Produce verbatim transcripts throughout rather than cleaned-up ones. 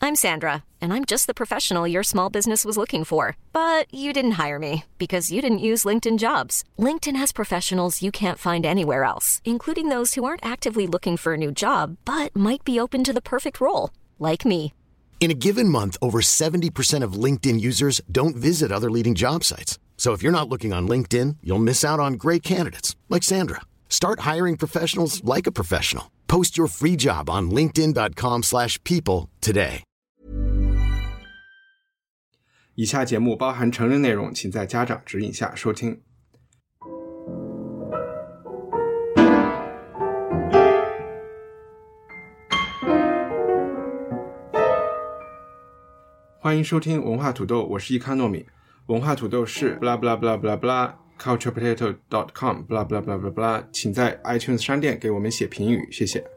I'm Sandra, and I'm just the professional your small business was looking for. But you didn't hire me because you didn't use LinkedIn Jobs. LinkedIn has professionals you can't find anywhere else, including those who aren't actively looking for a new job, but might be open to the perfect role, like me. In a given month, over seventy percent of LinkedIn users don't visit other leading job sites. So if you're not looking on LinkedIn, you'll miss out on great candidates like Sandra. Start hiring professionals like a professional. Post your free job on linkedin dot com slash people today. 以下节目包含成人内容，请在家长指引下收听。欢迎收听文化土豆，我是易康糯米。文化土豆是 blah blah blah blah blah culture potato dot com blah blah blah blah blah， 请在 iTunes 商店给我们写评语，谢谢。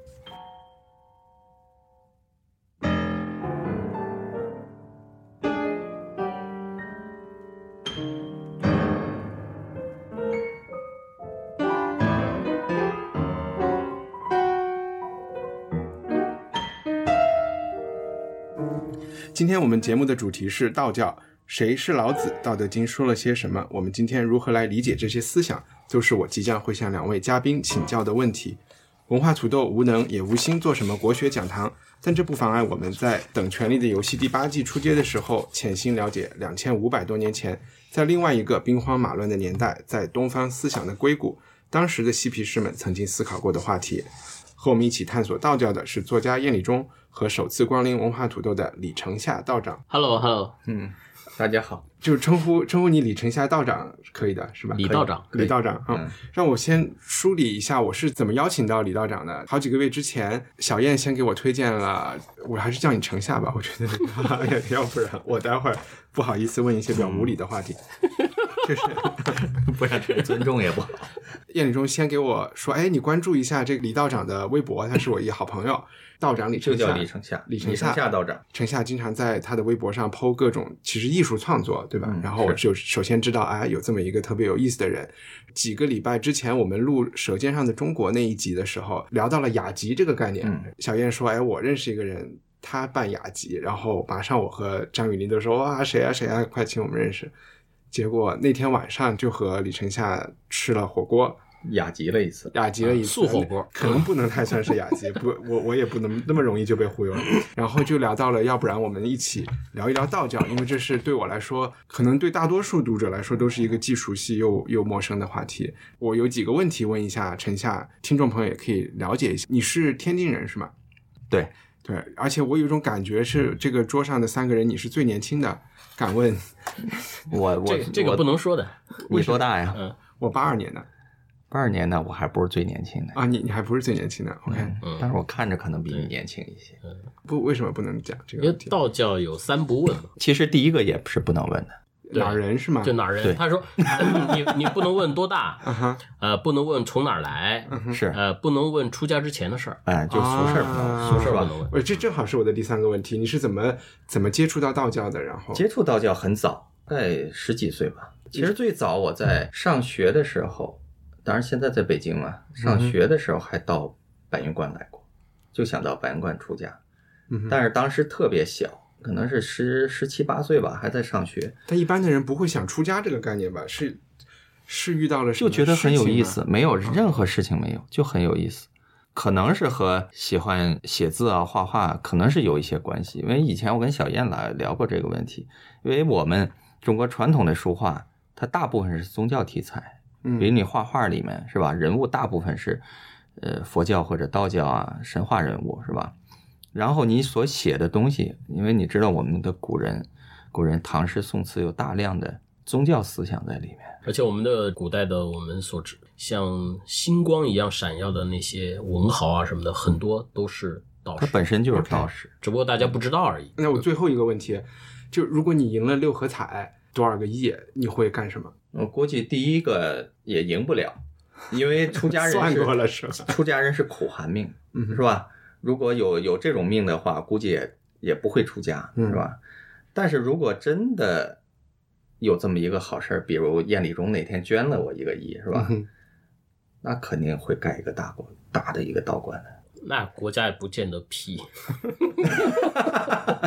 今天我们节目的主题是道教，谁是老子？道德经说了些什么？我们今天如何来理解这些思想，都是我即将会向两位嘉宾请教的问题。文化土豆无能也无心做什么国学讲堂，但这不妨碍我们在等权力的游戏第八季出街的时候，潜心了解两千五百多年前，在另外一个兵荒马乱的年代，在东方思想的硅谷，当时的嬉皮士们曾经思考过的话题。和我们一起探索道教的是作家晏礼中和首次光临文化土豆的李承夏道长。 Hello Hello， 嗯， 大家好。 就称呼称呼你李承夏道长可以的是吧？ 李道长， 李道长、嗯、让我先梳理一下我是怎么邀请到李道长的。好几个月之前，小燕先给我推荐了，我还是叫你承夏吧，我觉得要不然我待会儿不好意思问一些比较无理的话题。就是不然这个尊重也不好。 晏礼中先给我说，哎，你关注一下这个李道长的微博，他是我一个好朋友。道长李承夏， 就叫李承夏， 李承夏道长。 承夏经常在他的微博上 po 各种其实艺术创作，对吧？嗯、然后我就首先知道，哎，有这么一个特别有意思的人。几个礼拜之前，我们录《舌尖上的中国》那一集的时候，聊到了雅集这个概念。嗯、小燕说，哎，我认识一个人，他办雅集，然后马上我和张雨林都说，哇，谁啊谁啊，快请我们认识。结果那天晚上就和李承夏吃了火锅。 雅集了一次， 雅集了一次， 素火锅， 可能不能太算是雅集，不，我我也不能那么容易就被忽悠了。然后就聊到了，要不然我们一起聊一聊道教，因为这是对我来说，可能对大多数读者来说都是一个既熟悉又又陌生的话题。我有几个问题问一下承夏，听众朋友也可以了解一下。你是天津人是吗？ 对对，而且我有一种感觉是，这个桌上的三个人你是最年轻的。敢问， 我我这这个不能说的。 你多大呀？ 嗯，我八二年的。 八二年的我还不是最年轻的啊，你你还不是最年轻的 ，OK，、 嗯、但是我看着可能比你年轻一些。 嗯、 不，为什么不能讲这个问题？ 因为道教有三不问嘛。 其实第一个也是不能问的。 哪儿人是吗？ 就哪儿人？他说你你不能问多大， uh-huh. 呃，不能问从哪儿来， uh-huh. 是呃，不能问出家之前的事儿， 哎，就俗事儿不能， 俗事儿不能问。 这正好是我的第三个问题，你是怎么怎么接触到道教的？然后接触道教很早，在十几岁吧。其实最早我在上学的时候。当然现在在北京嘛，上学的时候还到白云观来过、嗯、就想到白云观出家、嗯、但是当时特别小，可能是十十七八岁吧，还在上学。 但一般的人不会想出家这个概念吧？是是遇到了什么就觉得很有意思，没有任何事情没有、嗯、就很有意思。可能是和喜欢写字啊画画可能是有一些关系，因为以前我跟小燕来聊过这个问题，因为我们中国传统的书画它大部分是宗教题材，比如你画画里面是吧，人物大部分是呃佛教或者道教啊神话人物是吧，然后你所写的东西，因为你知道我们的古人古人唐诗宋词有大量的宗教思想在里面， 而且我们的古代的我们所指像星光一样闪耀的那些文豪啊什么的，很多都是道士， 它本身就是道士、okay. 只不过大家不知道而已。 那我最后一个问题，就如果你赢了六合彩多少个亿，你会干什么？ 我估计第一个也赢不了，因为出家人是算过了是吧？ 出家人是苦寒命， 嗯， 是吧？如果有有这种命的话，估计也也不会出家，是吧？嗯、但是如果真的有这么一个好事，比如晏礼中那天捐了我一个亿，是吧？ 嗯、 那肯定会盖一个大官，大的一个道观的。 那国家也不见得批。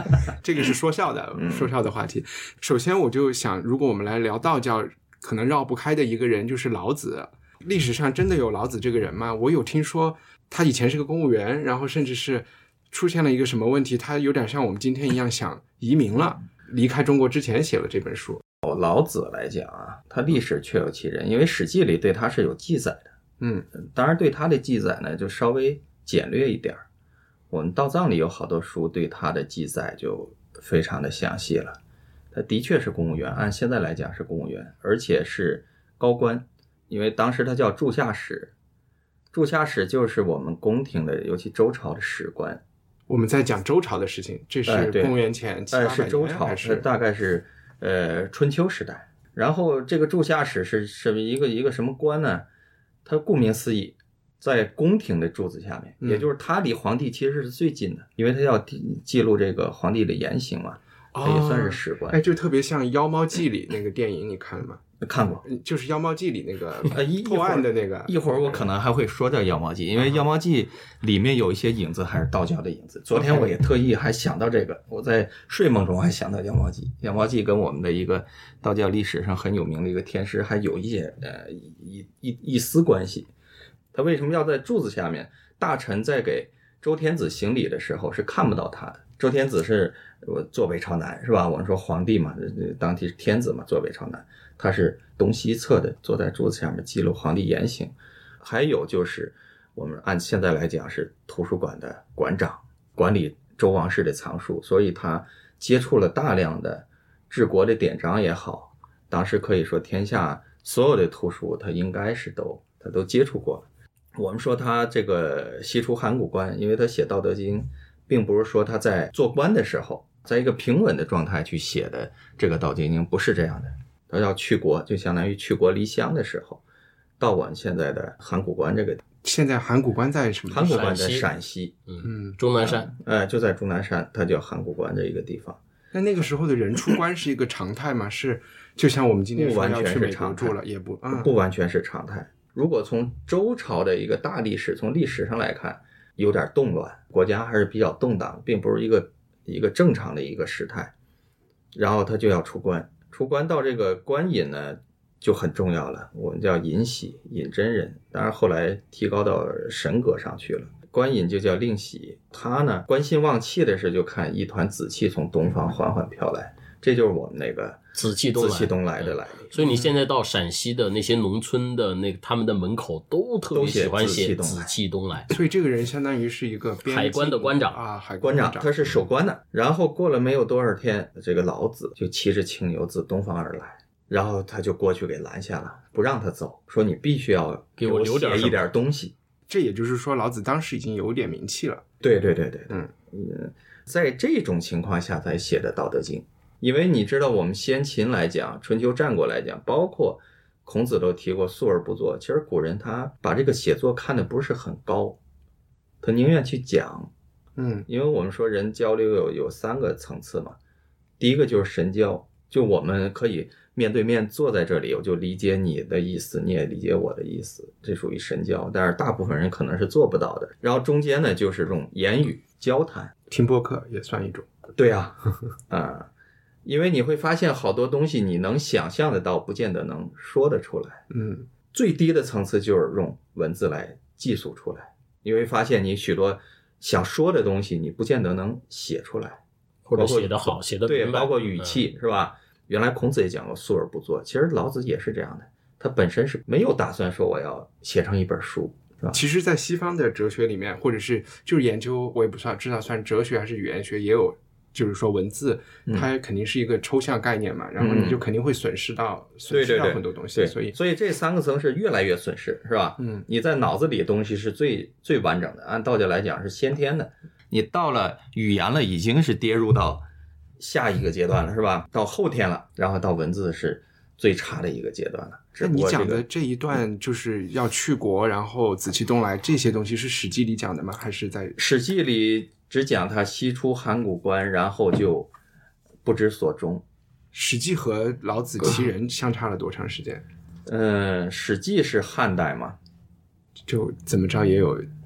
这个是说笑的，说笑的话题。首先我就想，如果我们来聊道教，可能绕不开的一个人就是老子。历史上真的有老子这个人吗？我有听说他以前是个公务员，然后甚至是出现了一个什么问题，他有点像我们今天一样想移民了，离开中国之前写了这本书。 老子来讲啊，他历史确有其人，因为《史记》里对他是有记载的。 嗯， 当然对他的记载呢就稍微简略一点，我们道藏里有好多书对他的记载就非常的详细了。他的确是公务员，按现在来讲是公务员，而且是高官，因为当时他叫柱下使，柱下使就是我们宫廷的，尤其周朝的史官。 我们在讲周朝的事情，这是公元前七八百年、 呃、是周朝，是大概是呃春秋时代。然后这个柱下使是是一个一个什么官呢？他顾名思义，在宫廷的柱子下面， 嗯、 也就是他离皇帝其实是最近的，因为他要记录这个皇帝的言行嘛，他也算是史官。 哎，就特别像《妖猫记》里那个电影，你看了吗？ 看过， 就是《妖猫记》里那个呃破案的那个。 一会儿我可能还会说到《妖猫记》，因为《妖猫记》里面有一些影子还是道教的影子。昨天我也特意还想到这个，我在睡梦中还想到《妖猫记》。《妖猫记》跟我们的一个道教历史上很有名的一个天师还有一些呃一一一丝关系。他为什么要在柱子下面？大臣在给周天子行礼的时候是看不到他的。周天子是坐北朝南，是吧？我们说皇帝嘛，当地是天子嘛，坐北朝南。他是东西侧的，坐在柱子下面记录皇帝言行。还有就是我们按现在来讲是图书馆的馆长，管理周王室的藏书，所以他接触了大量的治国的典章也好，当时可以说天下所有的图书他应该是都他都接触过了。我们说他这个西出函谷关，因为他写《道德经》并不是说他在做官的时候在一个平稳的状态去写的这个《道德经》，不是这样的。他要去国，就相当于去国离乡的时候，到我们现在的函谷关这个。 现在函谷关在什么？ 函谷关在陕西， 嗯，终南山， 呃，就在终南山，它叫函谷关这一个地方。 那那个时候的人出关是一个常态吗？是就像我们今天说要去美国住了，也不、嗯、 不完全是常态。如果从周朝的一个大历史，从历史上来看，有点动乱，国家还是比较动荡，并不是一个一个正常的一个时态。然后他就要出关。出关到这个官引呢就很重要了，我们叫尹喜，尹真人，当然后来提高到神格上去了。官引就叫令喜，他呢关心望气的时候就看一团紫气从东方缓缓飘来，这就是我们那个紫气东来紫气东来的来历。 所以你现在到陕西的那些农村的那他们的门口都特别喜欢写紫气东来， 所以这个人相当于是一个海关的官长啊，海关长，他是守关的。然后过了没有多少天，这个老子就骑着青牛自东方而来，然后他就过去给拦下了，不让他走，说你必须要给我留点一点东西。 这也就是说老子当时已经有点名气了。 对对对对， 嗯嗯，在这种情况下才写的《道德经》。因为你知道我们先秦来讲，春秋战国来讲，包括孔子都提过述而不作，其实古人他把这个写作看的不是很高，他宁愿去讲。 嗯， 因为我们说人交流有有三个层次嘛，第一个就是神交，就我们可以面对面坐在这里，我就理解你的意思，你也理解我的意思，这属于神交，但是大部分人可能是做不到的。然后中间呢就是用言语交谈， 听播客也算一种。 对啊，啊、嗯，因为你会发现好多东西你能想象得到，不见得能说得出来。 嗯， 最低的层次就是用文字来记述出来，你会发现你许多想说的东西你不见得能写出来， 或者写得好，写得对，包括语气、嗯、是吧？原来孔子也讲过述而不作，其实老子也是这样的，他本身是没有打算说我要写成一本书，是吧？ 其实在西方的哲学里面，或者是就是研究，我也不知道算哲学还是语言学，也有就是说文字它肯定是一个抽象概念嘛、嗯、然后你就肯定会损失到、嗯、损失到很多东西， 对对对， 所以所以这三个层是越来越损失，是吧？ 嗯， 你在脑子里的东西是最最完整的，按道教来讲是先天的，你到了语言了已经是跌入到下一个阶段了，是吧？到后天了，然后到文字是最差的一个阶段了。 那你讲的这一段就是要去国，然后紫气东来这些东西是史记里讲的吗？还是在史记里只讲他西出函谷关，然后就不知所终。 史记和老子齐人相差了多长时间？ 嗯，史记是汉代嘛， 就怎么着也有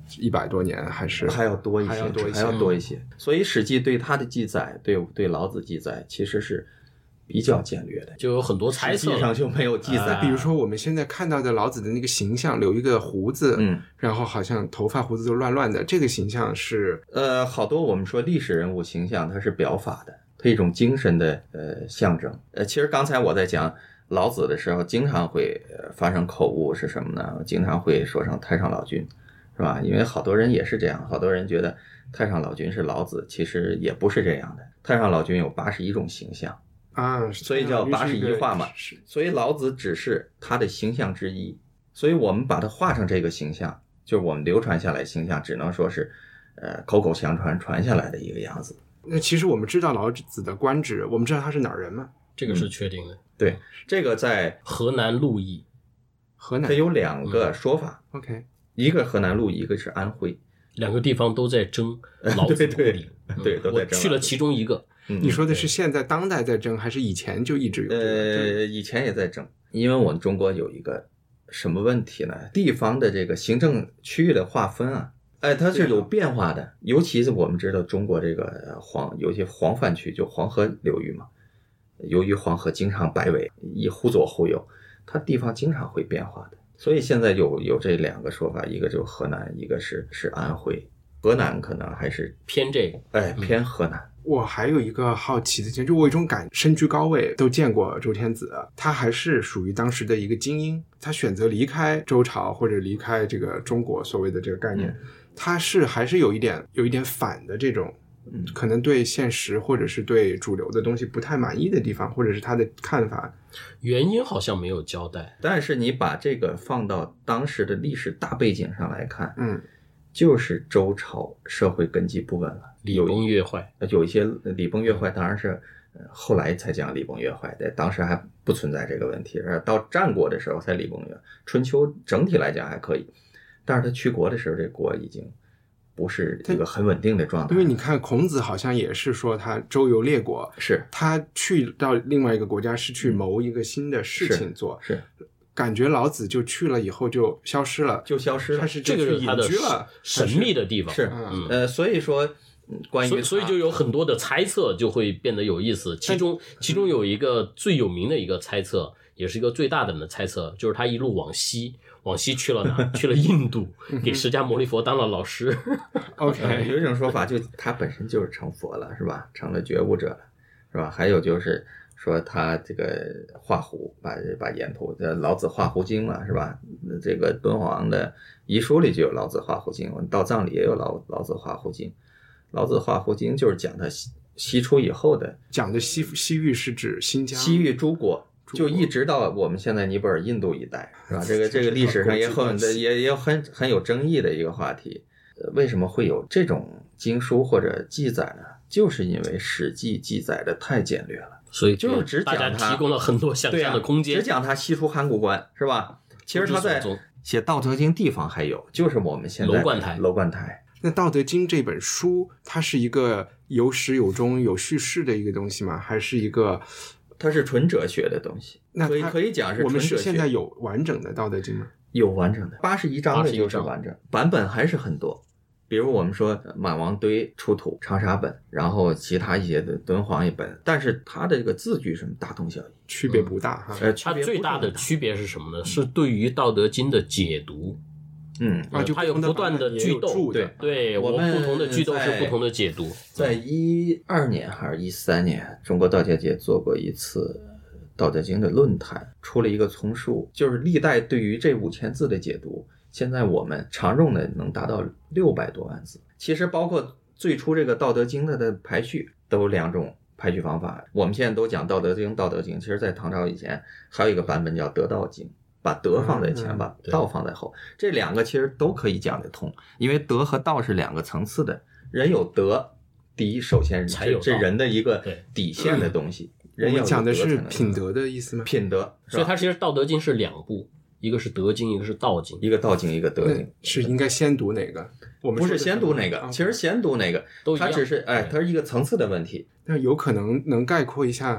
一百多年，还是还要多一些， 还要多一些， 还要多一些。所以《史记》对他的记载，对对老子记载，其实是比较简略的， 就有很多猜测， 实际上就没有记载。 比如说我们现在看到的老子的那个形象，留一个胡子， 嗯， 然后好像头发胡子都乱乱的，这个形象是呃，好多我们说历史人物形象，它是表法的，它一种精神的呃象征。呃，其实刚才我在讲老子的时候，经常会、呃、发生口误，是什么呢？我经常会说成太上老君，是吧？因为好多人也是这样，好多人觉得太上老君是老子，其实也不是这样的。太上老君有八十一种形象。 啊， 所以叫八十一画嘛，所以老子只是他的形象之一，所以我们把它画成这个形象，就是我们流传下来形象，只能说是，呃，口口相传传下来的一个样子。 那其实我们知道老子的官职，我们知道他是哪儿人吗？ 这个是确定的。嗯、 对，这个在河南鹿邑， 河南它有两个说法、 嗯、，OK， 一个河南鹿，一个是安徽， 两个地方都在争老子故里， 对对，都在争。 我去了其中一个。 你说的是现在当代在争，还是以前就一直有？ 呃，以前也在争，因为我们中国有一个什么问题呢？地方的这个行政区域的划分啊，哎，它是有变化的。尤其是我们知道中国这个黄，有些黄泛区，就黄河流域嘛，由于黄河经常摆尾，一忽左忽右，它地方经常会变化的。所以现在有有这两个说法，一个就是河南，一个是是安徽。河南可能还是偏这个， 哎，偏河南。 嗯，我还有一个好奇的点，就我有一种感，身居高位，都见过周天子，他还是属于当时的一个精英，他选择离开周朝或者离开这个中国所谓的这个概念，嗯、他是还是有一点有一点反的这种，嗯，可能对现实或者是对主流的东西不太满意的地方，或者是他的看法。 原因好像没有交代， 但是你把这个放到当时的历史大背景上来看， 嗯。 就是周朝社会根基不稳了， 礼崩乐坏， 有一些礼崩乐坏，当然是后来才讲礼崩乐坏的，当时还不存在这个问题，而到战国的时候才礼崩乐坏。春秋整体来讲还可以，但是他去国的时候，这国已经不是一个很稳定的状态。 因为你看孔子好像也是说他周游列国， 是他去到另外一个国家是去谋一个新的事情做， 是。是感觉老子就去了以后就消失了， 就消失了， 他是这个是他的神秘的地方， 是、嗯、呃，所以说关于所以所以就有很多的猜测，就会变得有意思。其中其中有一个最有名的一个猜测，也是一个最大胆的猜测，就是他一路往西，往西去了哪？去了印度，给释迦牟尼佛当了老师。 OK， 呃、有一种说法，就他本身就是成佛了，是吧？成了觉悟者了，是吧？还有就是说他这个画胡，把把沿途的老子画胡经嘛，是吧？这个敦煌的遗书里就有老子画胡经，到藏里也有老老子画胡经。老子画胡经就是讲他西西出以后的， 讲的西西域是指新疆、 西域诸国，就一直到我们现在尼泊尔、印度一带，是吧？这个这个历史上也很也也很很有争议的一个话题。为什么会有这种经书或者记载呢？就是因为《史记》记载的太简略了。 所以就是只讲他大家提供了很多想象的空间， 啊、只讲他西出函谷关，是吧？其实他在写《道德经》地方还有，就是我们现在楼观台。 楼观台。 那《道德经》这本书，它是一个有始有终、有叙事的一个东西吗？还是一个？ 它是纯哲学的东西。 那可以可以讲是纯哲学。 我们是现在有完整的《道德经》吗？ 有完整的，八十一章的就是完整，版本还是很多。比如我们说满王堆出土长沙本，然后其他一些的敦煌一本，但是它的这个字句什么大同小异， 区别不大哈。 呃， 它最大的区别是什么呢？是对于《道德经》的解读。 嗯啊，就它有不断的句逗， 对对，我们不同的句逗是不同的解读。 在一二年还是一三年，中国道教界做过一次《道德经》的论坛，出了一个丛书，就是历代对于这五千字的解读。现在我们常用的能达到六百多万字，其实包括最初这个《道德经》的的排序都有两种排序方法。我们现在都讲《道德经》，《道德经》其实在唐朝以前还有一个版本叫《得道经》，把德放在前，嗯、把道放在后，这两个其实都可以讲得通，因为德和道是两个层次的。人有德，第一首先才有这人的一个底线的东西。人我们讲的是品德的意思吗？ 品德， 所以它其实《道德经》是两部。一个是德经，一个是道经， 一个道经，一个德经， 是应该先读哪个？我们不是先读哪个，其实先读哪个， 都它只是哎，它是一个层次的问题。 那有可能能概括一下，《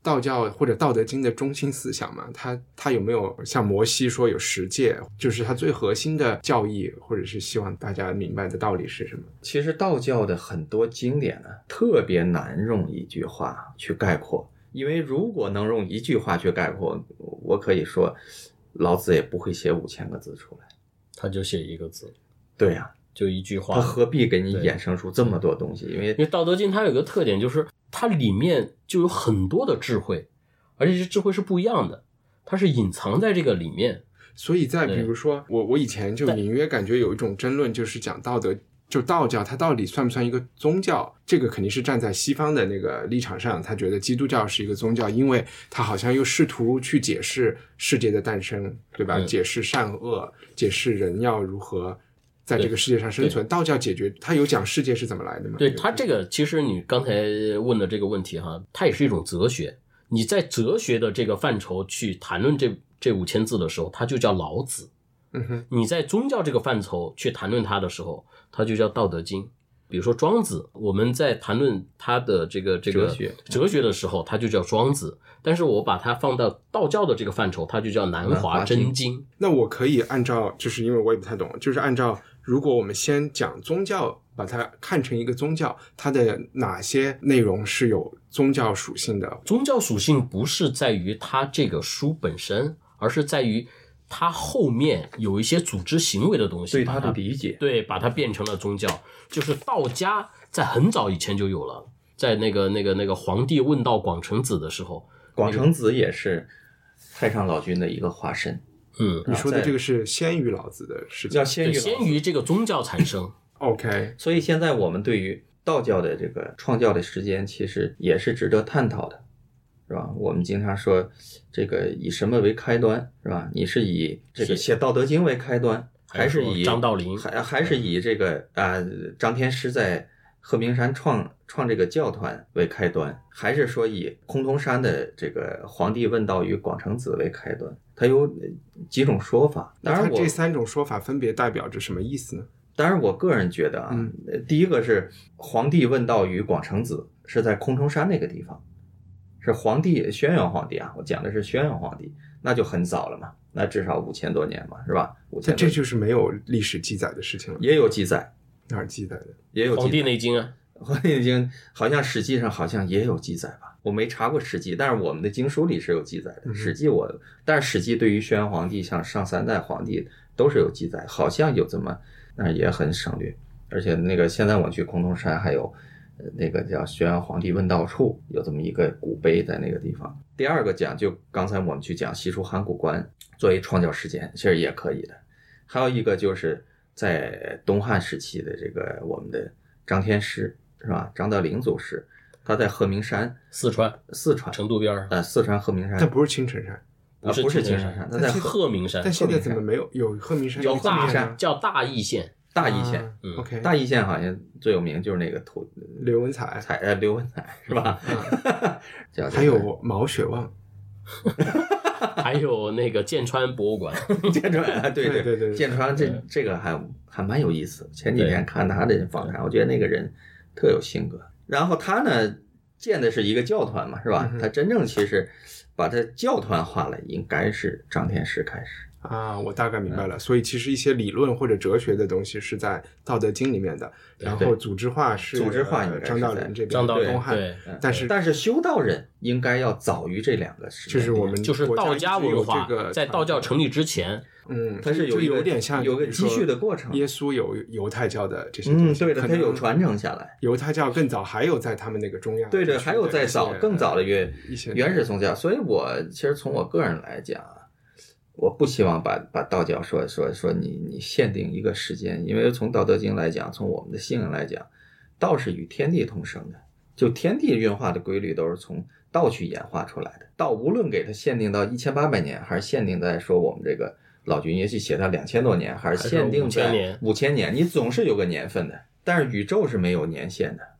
道教或者道德经的中心思想嘛？它它有没有像摩西说有十诫，就是它最核心的教义，或者是希望大家明白的道理是什么？ 其实道教的很多经典呢，特别难用一句话去概括，因为如果能用一句话去概括，我可以说老子也不会写五千个字出来， 他就写一个字。 对呀、啊， 就一句话， 他何必给你衍生出这么多东西？因为因为道德经它有个特点，就是它里面就有很多的智慧，而且这智慧是不一样的，它是隐藏在这个里面。 所以在比如说我我以前就隐约感觉有一种争论，就是讲道德就道教它到底算不算一个宗教，这个肯定是站在西方的那个立场上，他觉得基督教是一个宗教，因为他好像又试图去解释世界的诞生，对吧、嗯、解释善恶，解释人要如何在这个世界上生存。道教解决他有讲世界是怎么来的吗？ 对，他这个其实你刚才问的这个问题哈，它也是一种哲学，你在哲学的这个范畴去谈论这这五千字的时候，它就叫老子。 嗯哼， 你在宗教这个范畴去谈论它的时候，它就叫道德经。比如说庄子，我们在谈论他的这个这个哲学哲学的时候，它就叫庄子。但是我把它放到道教的这个范畴，它就叫南华真经。 那我可以按照，就是因为我也不太懂，就是按照如果我们先讲宗教，把它看成一个宗教，它的哪些内容是有宗教属性的？ 宗教属性不是在于它这个书本身，而是在于它后面有一些组织行为的东西， 对它的理解， 对，把它变成了宗教。就是道家在很早以前就有了，在那个那个那个黄帝问道广成子的时候， 广成子也是太上老君的一个化身。 嗯， 你说的这个是先于老子的事情， 叫先于老子， 先于这个宗教产生。 OK， 所以现在我们对于道教的这个创教的时间，其实也是值得探讨的。是吧？我们经常说这个以什么为开端，是吧？你是以这个写《道德经》为开端，还是以张道陵， 还还是以这个啊、呃、张天师在鹤鸣山创创这个教团为开端，还是说以崆峒山的这个黄帝问道于广成子为开端？它有几种说法。当然我， 这三种说法分别代表着什么意思呢？ 当然，我个人觉得啊， 嗯、 第一个是黄帝问道于广成子是在崆峒山那个地方。是皇帝轩辕皇帝啊，我讲的是轩辕皇帝，那就很早了嘛，那至少五千多年嘛，是吧？五千， 这就是没有历史记载的事情了。 也有记载， 哪儿记载的？ 也有记载。 黄帝内经啊， 黄帝内经好像史记上好像也有记载吧？我没查过史记，但是我们的经书里是有记载的。 嗯、 史记我，但是史记对于轩辕皇帝，像上三代皇帝都是有记载，好像有这么，那也很省略。而且那个现在我去崆峒山还有。那个叫轩辕皇帝问道处，有这么一个古碑在那个地方。第二个讲，就刚才我们去讲西出函谷关作为创教时间，其实也可以的。还有一个就是在东汉时期的这个我们的张天师，是吧？张道陵祖师，他在鹤鸣山， 四川， 四川成都边呃，四川鹤鸣山， 但不是青城山， 不是不是青城山，他在鹤鸣山。 但现在怎么没有有鹤鸣山？ 有鹤鸣山叫大邑县。 大邑县、 啊嗯、 ，OK， 大邑县好像最有名就是那个土刘文彩， 彩呃刘文彩是吧？ 嗯、 叫、这个、 还有毛血旺， 还有那个剑川博物馆， 剑川对对对对， 剑川这这个还还蛮有意思。前几天看他的访谈，我觉得那个人特有性格。然后他呢建的是一个教团嘛，是吧？ 嗯、 他真正其实把它教团化了，应该是张天师开始。 啊，我大概明白了。所以其实一些理论或者哲学的东西是在《道德经》里面的，然后组织化是组织化应该是张道陵这边， 张道陵东汉，但是但是修道人应该要早于这两个时代， 就是我们就是道家文化在道教成立之前， 嗯， 它是有有点像有个积蓄的过程。 耶稣有犹太教的这些东西， 嗯，对的，它有传承下来。 犹太教更早，还有在他们那个中亚， 对的，还有在早更早的原原始宗教。所以我其实从我个人来讲。我不希望把把道教说说说你你限定一个时间，因为从《道德经》来讲，从我们的信仰来讲，道是与天地同生的，就天地运化的规律都是从道去演化出来的。道无论给它限定到一千八百年，还是限定在说我们这个老君也许写它两千多年，还是限定在五千年，你总是有个年份的。但是宇宙是没有年限的，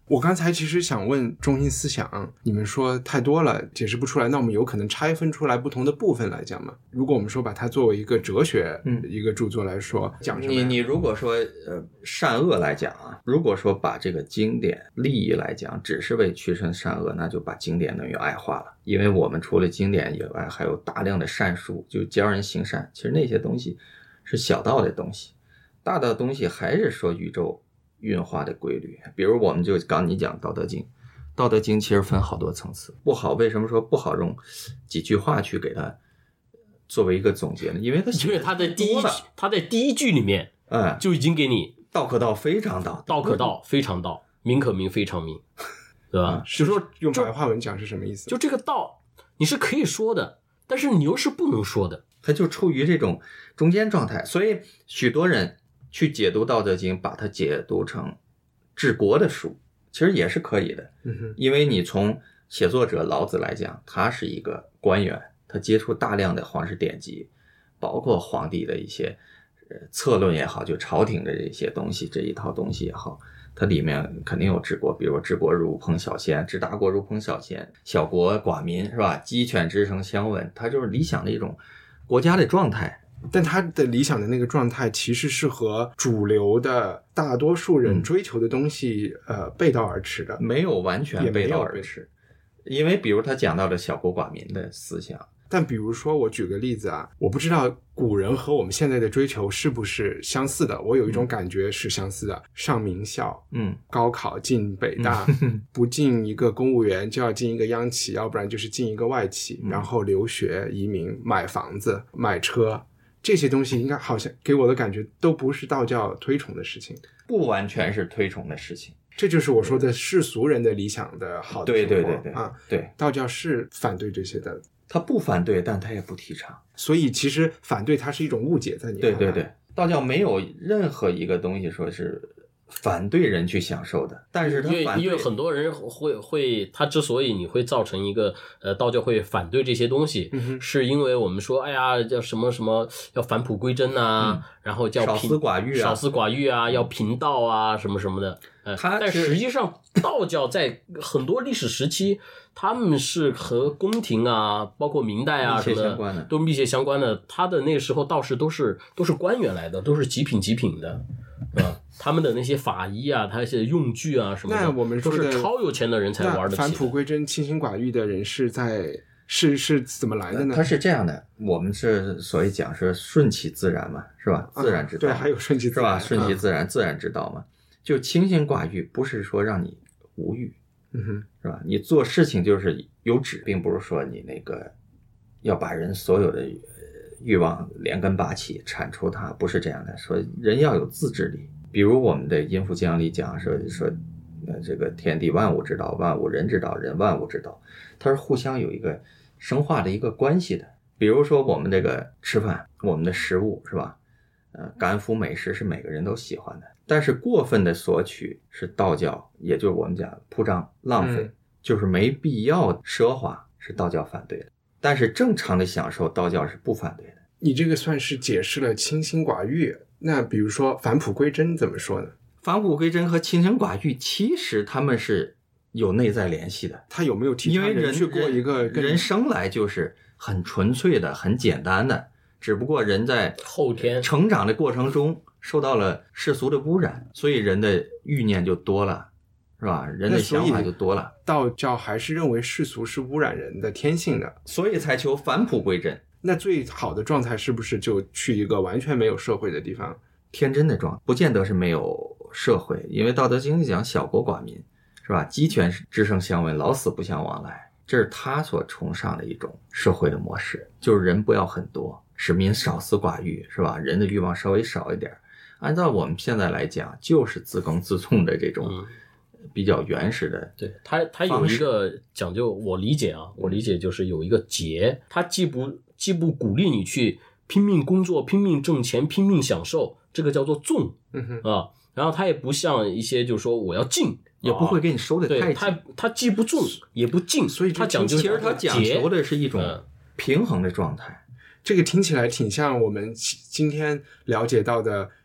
我刚才其实想问中心思想，你们说太多了解释不出来，那我们有可能拆分出来不同的部分来讲吗？如果我们说把它作为一个哲学、嗯、一个著作来说，讲什么？ 你你如果说呃善恶来讲啊，如果说把这个经典利益来讲只是为区分善恶，那就把经典等于爱化了。因为我们除了经典以外还有大量的善书，就教人行善，其实那些东西是小道的东西，大的东西还是说宇宙运化的规律。比如我们就刚你讲道德经，道德经其实分好多层次，不好为什么说不好用几句话去给它作为一个总结呢？因为它因为它的第一它在第一句里面嗯就已经给你道可道非常道， 道可道非常道，名可名非常名，对吧？ 就说用白话文讲是什么意思？ 就这个道你是可以说的，但是你又是不能说的， 它就处于这种中间状态。所以许多人去解读道德经，把它解读成治国的书，其实也是可以的。 嗯、 因为你从写作者老子来讲，他是一个官员，他接触大量的皇室典籍，包括皇帝的一些呃策论也好，就朝廷的这些东西，这一套东西也好，它里面肯定有治国，比如治国如烹小鲜，治大国如烹小鲜，小国寡民，是吧？鸡犬之声相闻，它就是理想的一种国家的状态。 但他的理想的那个状态其实是和主流的大多数人追求的东西、嗯、呃背道而驰的， 没有完全背道而驰。因为比如他讲到了小国寡民的思想， 但比如说我举个例子啊，我不知道古人和我们现在的追求是不是相似的，我有一种感觉是相似的。嗯、上名校，嗯，高考进北大，嗯、不进一个公务员就要进一个央企，要不然就是进一个外企，嗯、然后留学、移民、买房子、买车。这些东西应该好像给我的感觉都不是道教推崇的事情， 不完全是推崇的事情。 这就是我说的世俗人的理想的好的生活。 对对对对啊， 对， 道教是反对这些的。 他不反对，但他也不提倡。 所以其实反对它是一种误解，在你对对对，道教没有任何一个东西说是反对人去享受的，但是他反对， 因为很多人会会，他之所以你会造成一个呃道教会反对这些东西，嗯、是因为我们说，哎呀，叫什么什么要返璞归真啊，嗯、然后叫少私寡欲啊， 少私寡欲啊，要平道啊，什么什么的。呃，但实际上道教在很多历史时期，他们是和宫廷啊，包括明代啊什么的都密切相关的。他的那个时候道士都是都是官员来的，都是极品极品的，啊。他们的那些法衣啊，他一些用具啊什么的， 那我们说的都是超有钱的人才玩得起的。 返璞归真、清心寡欲的人是在是是怎么来的呢？ 他是这样的，我们是所谓讲是顺其自然嘛，是吧？自然之道， 啊、对，还有顺其自然， 是吧？顺其自然，啊、自然之道嘛。就清心寡欲，不是说让你无欲， 嗯哼， 是吧？你做事情就是有止，并不是说你那个要把人所有的欲望连根拔起铲除它，不是这样的。说人要有自制力。比如我们的阴符经里讲说说，呃，这个天地万物之道，万物人之道，人万物之道，它是互相有一个生化的一个关系的。比如说我们这个吃饭，我们的食物是吧？呃，甘馥美食是每个人都喜欢的，但是过分的索取是道教，也就是我们讲铺张浪费，嗯、就是没必要奢华是道教反对的。但是正常的享受，道教是不反对的。 你这个算是解释了清心寡欲。那比如说返璞归真怎么说呢？ 返璞归真和清心寡欲其实他们是有内在联系的。 他有没有提倡人去过一个人生来就是很纯粹的、很简单的，只不过人在后天成长的过程中受到了世俗的污染，所以人的欲念就多了，是吧？人的想法就多了。 道教还是认为世俗是污染人的天性的， 所以才求返璞归真。 那最好的状态是不是就去一个完全没有社会的地方？ 天真的状态不见得是没有社会，因为道德经讲小国寡民，是吧？鸡犬之声相闻，老死不相往来，这是他所崇尚的一种社会的模式，就是人不要很多，使民少私寡欲，是吧？人的欲望稍微少一点，按照我们现在来讲，就是自耕自种的这种比较原始的。 对，他他有一个讲究，我理解啊，我理解就是有一个节，他既不既不鼓励你去拼命工作、拼命挣钱、拼命享受，这个叫做纵， 嗯哼啊，然后他也不像一些就是说我要静， 也不会给你收的太紧， 他他既不纵也不静， 所以他讲究其实他讲求的是一种平衡的状态。 这个听起来挺像我们今天了解到的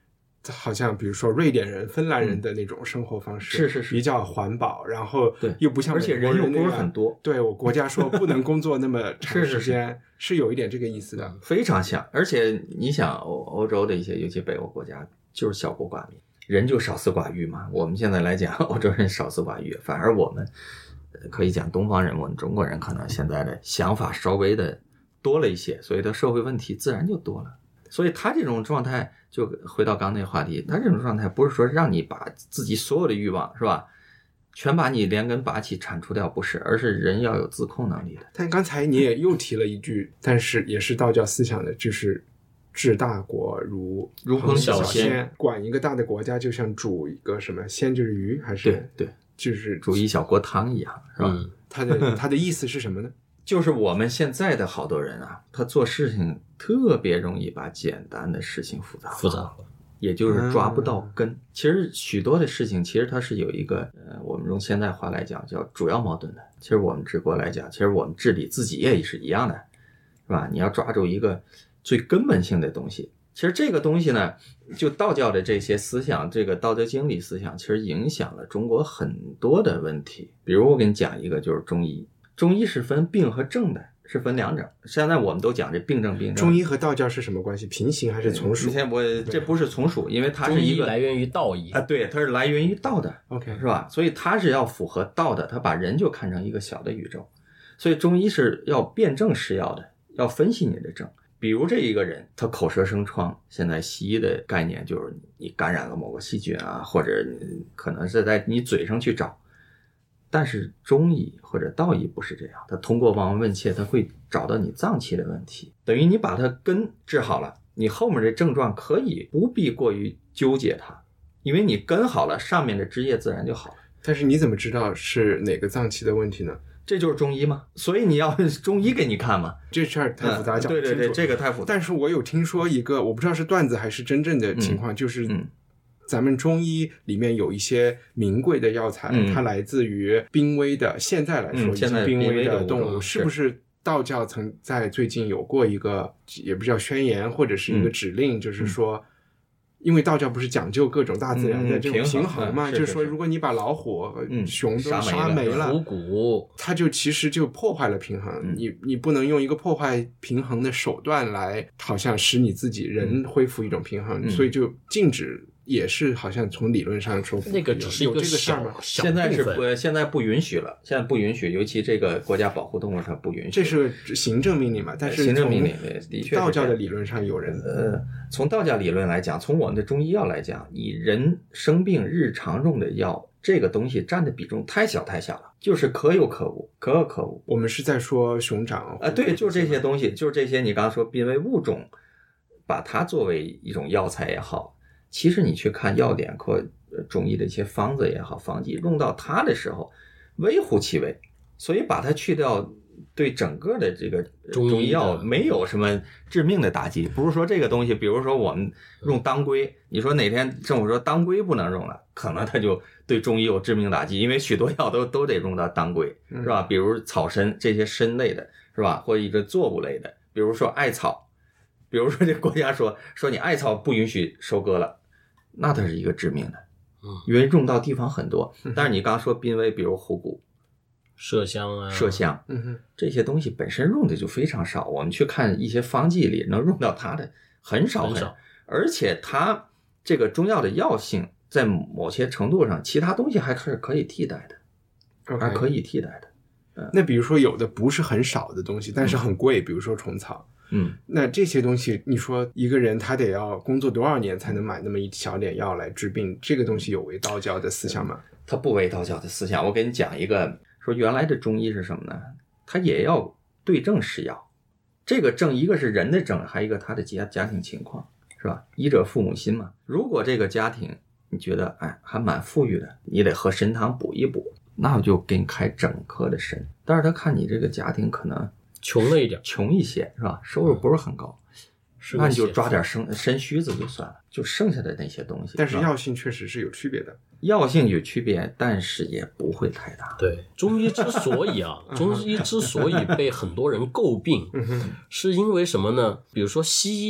好像比如说瑞典人、芬兰人的那种生活方式， 是是是比较环保，然后对又不像而且人又不是很多。 对我国家说不能工作那么长是是时间，是有一点这个意思的， 非常像。而且你想欧欧洲的一些，尤其北欧国家，就是小国寡民，人就少私寡欲嘛。我们现在来讲，欧洲人少私寡欲，反而我们可以讲东方人，我们中国人可能现在的想法稍微的多了一些，所以的社会问题自然就多了。所以他这种状态，就回到刚那个话题，他这种状态不是说让你把自己所有的欲望是吧，全把你连根拔起铲除掉，不是，而是人要有自控能力的。 但刚才你也又提了一句，但是也是道教思想的，就是治大国如如烹小鲜， 管一个大的国家就像煮一个什么鲜就是鱼，还是对对， 就是煮一小锅汤一样，是吧？ 嗯， 他的他的意思是什么呢？ 就是我们现在的好多人啊，他做事情特别容易把简单的事情复杂化， 复杂化， 也就是抓不到根。嗯、其实许多的事情，其实它是有一个呃，我们用现代话来讲叫主要矛盾的。其实我们治国来讲，其实我们治理自己也是一样的，是吧？你要抓住一个最根本性的东西。其实这个东西呢，就道教的这些思想，这个道德经理思想，其实影响了中国很多的问题。比如我给你讲一个，就是中医。中医是分病和症的，是分两种。现在我们都讲这病症病症。 中医和道教是什么关系？平行还是从属？ 现在我这不是从属，因为它是一个来源于道义啊，对，它是来源于道的 ，OK， 是吧？所以它是要符合道的，它把人就看成一个小的宇宙。所以中医是要辨证施药的，要分析你的症。比如这一个人他口舌生疮，现在西医的概念就是你感染了某个细菌啊，或者可能是在你嘴上去找。但是中医或者道医不是这样，他通过望闻问切，他会找到你脏器的问题，等于你把它根治好了，你后面的症状可以不必过于纠结它，因为你根好了，上面的枝叶自然就好了。 但是你怎么知道是哪个脏器的问题呢？ 这就是中医嘛，所以你要中医给你看嘛。 这事儿太复杂，讲不清楚、嗯、对对对，这个太复杂。 但是我有听说一个，我不知道是段子还是真正的情况，嗯、就是。 嗯咱们中医里面有一些名贵的药材，嗯、它来自于濒危的，现在来说已经濒危的动物，嗯、是不是道教曾在最近有过一个，也不叫宣言或者是一个指令，嗯、就是说，因为道教不是讲究各种大自然的这种平衡嘛， 嗯、 就是说，如果你把老虎、嗯、熊都杀没了， 虎骨， 它就其实就破坏了平衡。 嗯、 你你不能用一个破坏平衡的手段来，好像使你自己人恢复一种平衡， 嗯、 所以就禁止。也是好像从理论上说那个只是一个小吗？ 现在是不现在不允许了，现在不允许，尤其这个国家保护动物它不允许。 这是行政命令嘛？但是行政命令的确， 道教的理论上有人呃，从道教理论来讲，从我们的中医药来讲，你人生病日常用的药，这个东西占的比重太小太小了，就是可有可无，可有可无。 我们是在说熊掌啊，对，就是这些东西，就是这些你刚刚说濒危物种，把它作为一种药材也好。其实你去看药典或中医的一些方子也好，方剂用到它的时候微乎其微，所以把它去掉对整个的这个中医药没有什么致命的打击。不是说这个东西，比如说我们用当归，你说哪天政府说当归不能用了，可能它就对中医有致命打击，因为许多药都都得用到当归，是吧？比如草参这些参类的，是吧？或者一个作物类的，比如说艾草，比如说这国家说说你艾草不允许收割了。那它是一个致命的，因为用到地方很多。但是你刚刚说濒危，比如虎骨、 麝香啊、 麝香， 嗯哼， 这些东西本身用的就非常少。我们去看一些方剂里能用到它的很少很少，而且它这个中药的药性在某些程度上，其他东西还是可以替代的， okay. 还可以替代的。 嗯、那比如说有的不是很少的东西，但是很贵，嗯、比如说虫草。 嗯， 那这些东西，你说一个人他得要工作多少年才能买那么一小点药来治病？这个东西有违道教的思想吗？ 它不违道教的思想。我给你讲一个，说原来的中医是什么呢？它也要对症施药。这个症，一个是人的症，还有一个他的家家庭情况，是吧？医者父母心嘛。如果这个家庭你觉得哎还蛮富裕的，你得喝参汤补一补，那我就给你开整颗的参。但是他看你这个家庭可能穷了一点， 穷一些是吧？收入不是很高，嗯、那你就抓点参参须子就算了，就剩下的那些东西。 但是药性确实是有区别的， 药性有区别，但是也不会太大。 对，中医之所以啊，中医之所以被很多人诟病，是因为什么呢？比如说西医。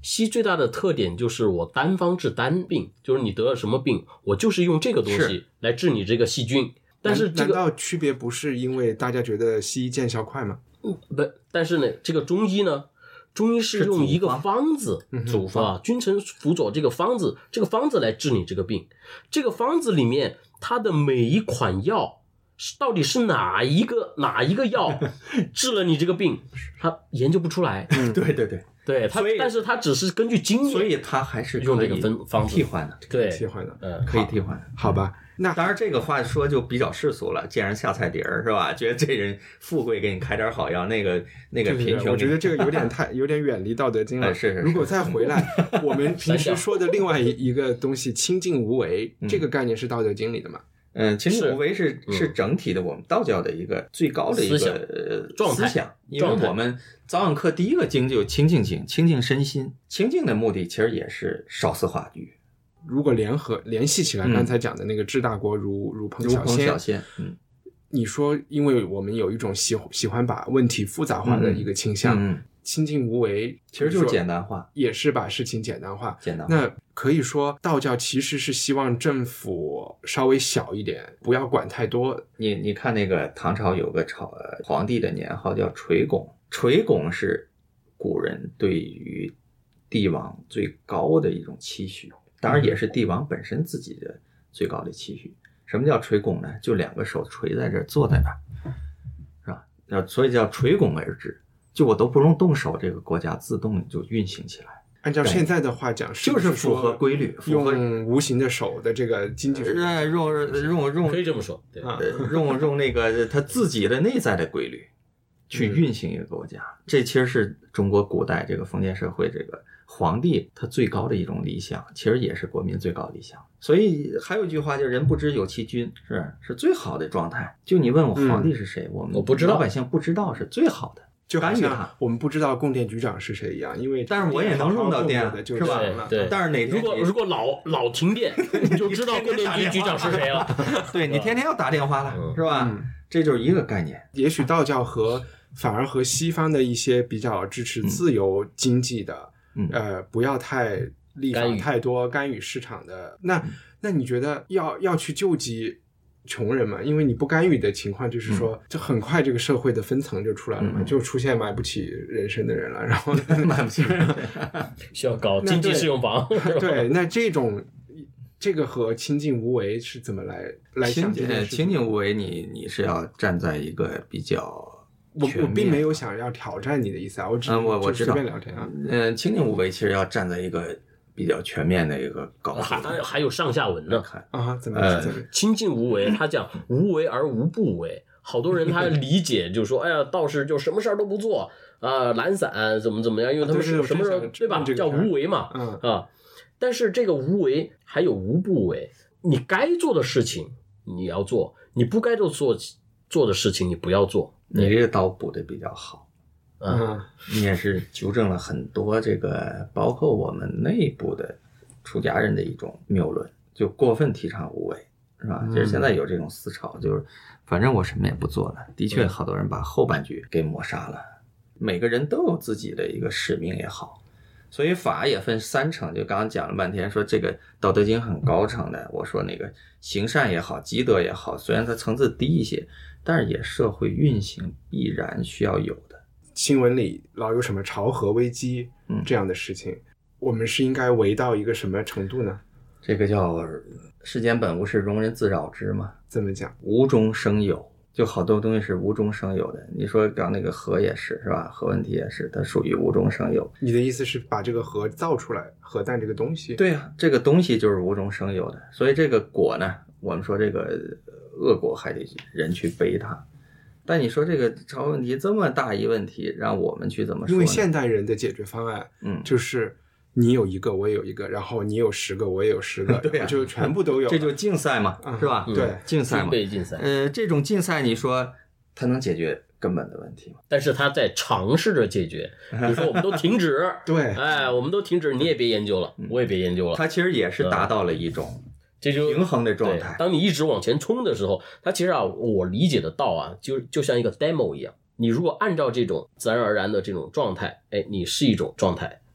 西医最大的特点就是我单方治单病，就是你得了什么病，我就是用这个东西来治你这个细菌。但是这个难道区别不是因为大家觉得西医见效快吗？ 嗯，不，但是呢，这个中医呢，中医是用一个方子， 组方啊，君臣辅佐这个方子，这个方子来治你这个病。这个方子里面，它的每一款药到底是哪一个哪一个药治了你这个病，它研究不出来。 嗯，对对对。 对它，但是它只是根据经验， 所以它还是用这个分方替换的， 对， 替换的， 嗯， 可以替换的， 好吧？那当然，这个话说就比较世俗了，见人下菜碟儿是吧？觉得这人富贵，给你开点好药，那个那个贫穷， 我觉得这个有点太有点远离道德经了。 是是是。 如果再回来，我们平时说的另外一个东西“清净无为”，这个概念是道德经里的吗？ 嗯，清净无为是是整体的我们道教的一个最高的一个思想，因为我们早晚课第一个经就清净经，清净身心。清净的目的其实也是少思化语。 如果联合联系起来，刚才讲的那个治大国如如烹小鲜， 小鲜，嗯， 你说，因为我们有一种喜喜欢把问题复杂化的一个倾向， 嗯， 清净无为其实就是简单化， 也是把事情简单化。 简单化。 那可以说，道教其实是希望政府稍微小一点，不要管太多。 你你看那个唐朝有个朝皇帝的年号叫垂拱，垂拱是古人对于帝王最高的一种期许，当然也是帝王本身自己的最高的期许。什么叫垂拱呢？就两个手垂在这儿，坐在那儿，是吧？所以叫垂拱而治，就我都不用动手，这个国家自动就运行起来。 按照现在的话讲， 就是符合规律， 用无形的手的这个经济， 用用用可以这么说，对啊，用用那个他自己的内在的规律去运行一个国家。嗯、这其实是中国古代这个封建社会这个皇帝他最高的一种理想，其实也是国民最高的理想。所以还有一句话就是人不知有其君，是是最好的状态。就你问我皇帝是谁，嗯、我们我不知道， 老百姓不知道是最好的。 就好像我们不知道供电局长是谁一样，因为但是我也能用到电， 是吧？ 对， 但是哪如果如果老老停电，你就知道供电局局长是谁了。 对，你天天要打电话了，是吧？嗯、这就是一个概念。 也许道教和反而和西方的一些比较支持自由经济的，嗯、呃，不要太立法太多干预市场的。那那你觉得要要去救济穷人嘛？因为你不干预的情况，就是说，就很快这个社会的分层就出来了嘛，嗯、就出现买不起人参的人了，然后买不起人需要搞经济适用房。 对，那这种这个和清净无为是怎么来来想这件事情？ 清净无为你，你你是要站在一个比较我我并没有想要挑战你的意思啊，我只是、 嗯、我我知道随便聊天啊。 嗯，清净无为其实要站在一个比较全面的一个高度， 还还有上下文呢。 啊，怎么呃，清净无为，他讲无为而无不为。好多人他理解就是说，哎呀，道士就什么事儿都不做啊、呃，懒散怎么怎么样，因为他们是什么事儿对吧？叫无为嘛， 嗯啊。但是这个无为还有无不为，你该做的事情你要做，你不该做做做的事情你不要做。 你这个刀补的比较好。 嗯， 你也是纠正了很多这个包括我们内部的出家人的一种谬论，就过分提倡无为，是吧？就是现在有这种思潮，就是反正我什么也不做了。的确好多人把后半句给抹杀了。每个人都有自己的一个使命也好，所以法也分三层，就刚刚讲了半天说这个道德经很高层的，我说那个行善也好，积德也好，虽然它层次低一些，但是也社会运行必然需要有的。 新闻里老有什么朝核危机这样的事情、嗯、我们是应该为到一个什么程度呢？ 这个叫世间本无事，庸人自扰之嘛。 怎么讲？ 无中生有，就好多东西是无中生有的。你说刚那个核也是，是吧？核问题也是，它属于无中生有。 你的意思是把这个核造出来，核弹这个东西？ 对啊，这个东西就是无中生有的，所以这个果呢，我们说这个恶果还得人去背它。但你说这个朝问题这么大一问题，让我们去怎么说呢？ 因为现代人的解决方案， 嗯， 就是你有一个我也有一个，然后你有十个我也有十个， 对、啊， 就全部都有， 这就竞赛嘛， 嗯、 是吧？ 嗯、对， 竞赛嘛， 竞赛。 呃，这种竞赛，你说它能解决根本的问题吗？ 但是他在尝试着解决。你说我们都停止， 对， 哎，我们都停止，你也别研究了，嗯、我也别研究了。 它其实也是达到了一种。嗯这就平衡的状态。 当你一直往前冲的时候，它其实啊，我理解的道啊，就就像一个 demo 一样。你如果按照这种自然而然的这种状态，哎，你是一种状态，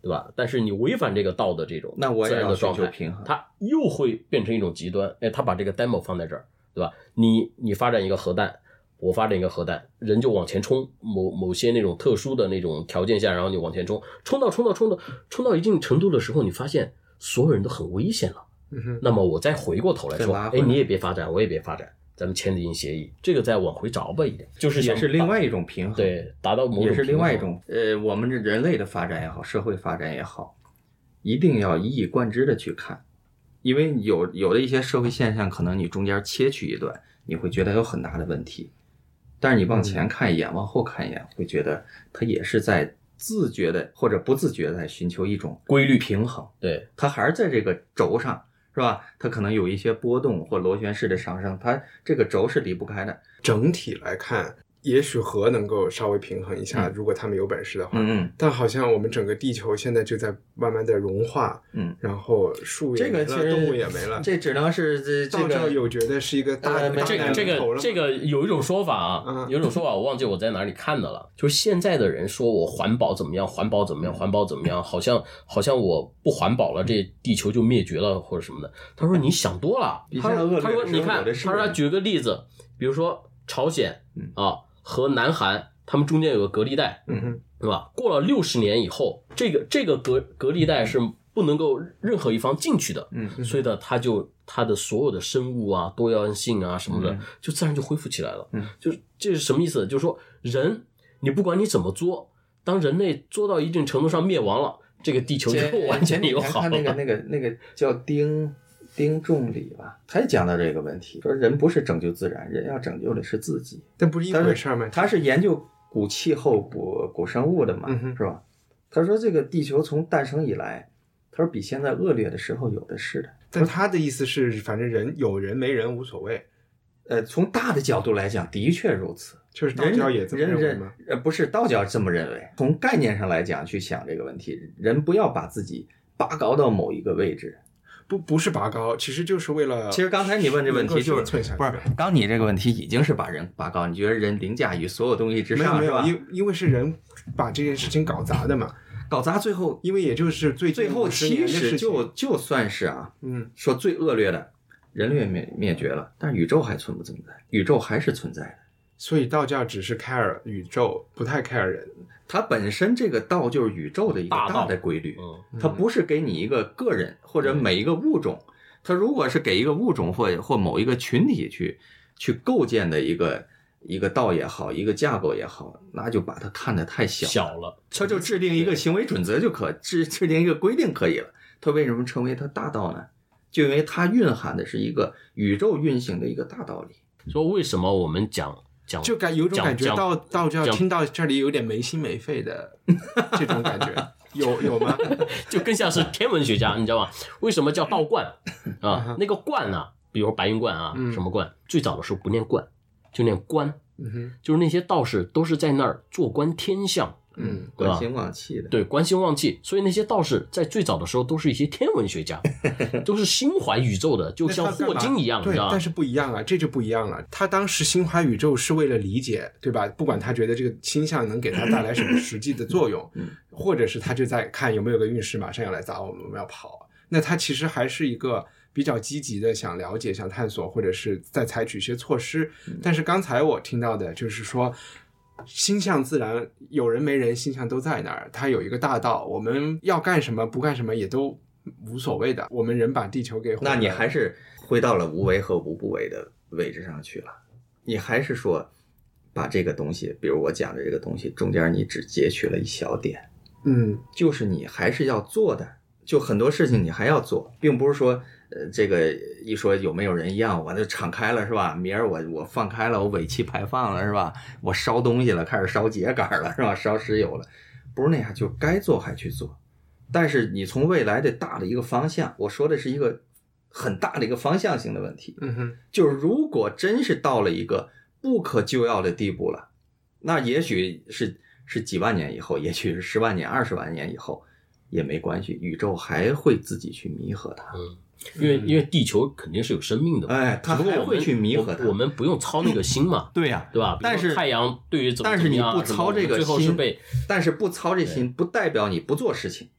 对吧？但是你违反这个道的这种那我也自然的状态， 要寻求平衡， 它又会变成一种极端。哎，他把这个 demo 放在这儿，对吧？你你发展一个核弹，我发展一个核弹，人就往前冲，某某些那种特殊的那种条件下，然后你往前冲，冲到冲到冲到冲到一定程度的时候，你发现所有人都很危险了。 嗯哼， 那么我再回过头来说，哎，你也别发展，我也别发展。咱们签订协议，这个再往回找吧一点，就是也是另外一种平衡， 对，达到某种也是另外一种呃，我们这人类的发展也好，社会发展也好，一定要一以贯之的去看，因为有有的一些社会现象，可能你中间切去一段，你会觉得有很大的问题，但是你往前看一眼，嗯、往后看一眼，会觉得它也是在自觉的或者不自觉的在寻求一种规律平衡， 对， 它还是在这个轴上。是吧？它可能有一些波动或螺旋式的上升，它这个轴是离不开的。 整体来看，也许核能够稍微平衡一下， 嗯、 如果他们有本事的话。 嗯嗯。 但好像我们整个地球现在就在慢慢的融化， 嗯， 然后树也没了， 这个动物也没了。 这只能是这这个。 道教有觉得是一个大、 呃、 大这个这个这个有一种说法啊， 嗯、 有一种说法我忘记我在哪里看的了，就是现在的人说我环保怎么样，环保怎么样，环保怎么样，好像好像我不环保了，这地球就灭绝了或者什么的。他说你想多了，他说他说你看，他说他举个例子，比如说朝鲜啊和南韩，他们中间有个隔离带， 嗯哼， 对吧？过了六十年以后，这个这个隔隔离带是不能够任何一方进去的， 嗯， 所以呢，它就它的所有的生物啊、多样性啊什么的， 嗯、 就自然就恢复起来了。 嗯， 就是这是什么意思？就是说人，你不管你怎么作，当人类作到一定程度上灭亡了，这个地球就完全友好了。 看那个那个那个叫丁丁仲礼吧，他也讲到这个问题，说人不是拯救自然，人要拯救的是自己。 但不是一回事吗？ 他是研究古气候、古古生物的嘛， 嗯、 是吧？他说这个地球从诞生以来，他说比现在恶劣的时候有的是的。 但他的意思是，反正人有人没人无所谓。 呃，从大的角度来讲，的确如此。 就是道教也这么认为吗？ 呃，不是，道教这么认为。从概念上来讲，去想这个问题，人不要把自己拔高到某一个位置。 不，不是拔高，其实就是为了。 其实刚才你问这问题就是不是？刚你这个问题已经是把人拔高，你觉得人凌驾于所有东西之上， 没有， 是吧？ 因因为是人把这件事情搞砸的嘛。 搞砸最后， 因为也就是最最后其实就就算是啊， 嗯， 说最恶劣的，人类灭灭绝了，但是宇宙还存不存在？宇宙还是存在的。 所以道教只是 care 宇宙，不太 care 人。 它本身这个道就是宇宙的一个大的规律， 嗯、 它不是给你一个个人或者每一个物种，它如果是给一个物种或或某一个群体去去构建的一个。一个道也好，一个架构也好，那就把它看得太小了， 小了， 它就制定一个行为准则就可制制定一个规定可以了。它为什么称为它大道呢？就因为它蕴含的是一个宇宙运行的一个大道理。 说为什么我们讲讲就感有种感觉道道教听到这里有点没心没肺的这种感觉，有有吗？ 就更像是天文学家，你知道吗？为什么叫道观啊？那个观啊，比如白云观啊， 嗯、 什么观？最早的时候不念观。就念观， 嗯哼， 就是那些道士都是在那儿做观天象， 嗯， 观星望气的， 对，观星望气，所以那些道士在最早的时候都是一些天文学家，都是心怀宇宙的，就像霍金一样， 对，但是不一样啊，这就不一样了。他当时心怀宇宙是为了理解，对吧？不管他觉得这个星象能给他带来什么实际的作用，或者是他就在看有没有个运势马上要来砸我们，我们要跑。那他其实还是一个比较积极的想了解想探索，或者是在采取一些措施。但是刚才我听到的就是说星象自然有人没人，星象都在那儿，它有一个大道，我们要干什么不干什么也都无所谓的，我们人把地球给毁了。 那你还是回到了无为和无不为的位置上去了，你还是说把这个东西，比如我讲的这个东西中间你只截取了一小点， 嗯， 就是你还是要做的，就很多事情你还要做，并不是说呃，这个一说有没有人一样，我就敞开了是吧？明儿我我放开了，我尾气排放了是吧？我烧东西了，开始烧秸秆了是吧？烧石油了，不是那样，就该做还去做。但是你从未来的大的一个方向，我说的是一个很大的一个方向性的问题。 嗯哼， 就是如果真是到了一个不可救药的地步了，那也许是是几万年以后，也许是十万年、二十万年以后也没关系，宇宙还会自己去弥合它。 嗯。因为因为地球肯定是有生命的， 哎，它还会去弥合它。 我们不用操那个心嘛， 对呀、 啊，对吧？ 但是太阳对于怎么但是你不操这个心， 最后是被， 但是不操这心不代表你不做事情。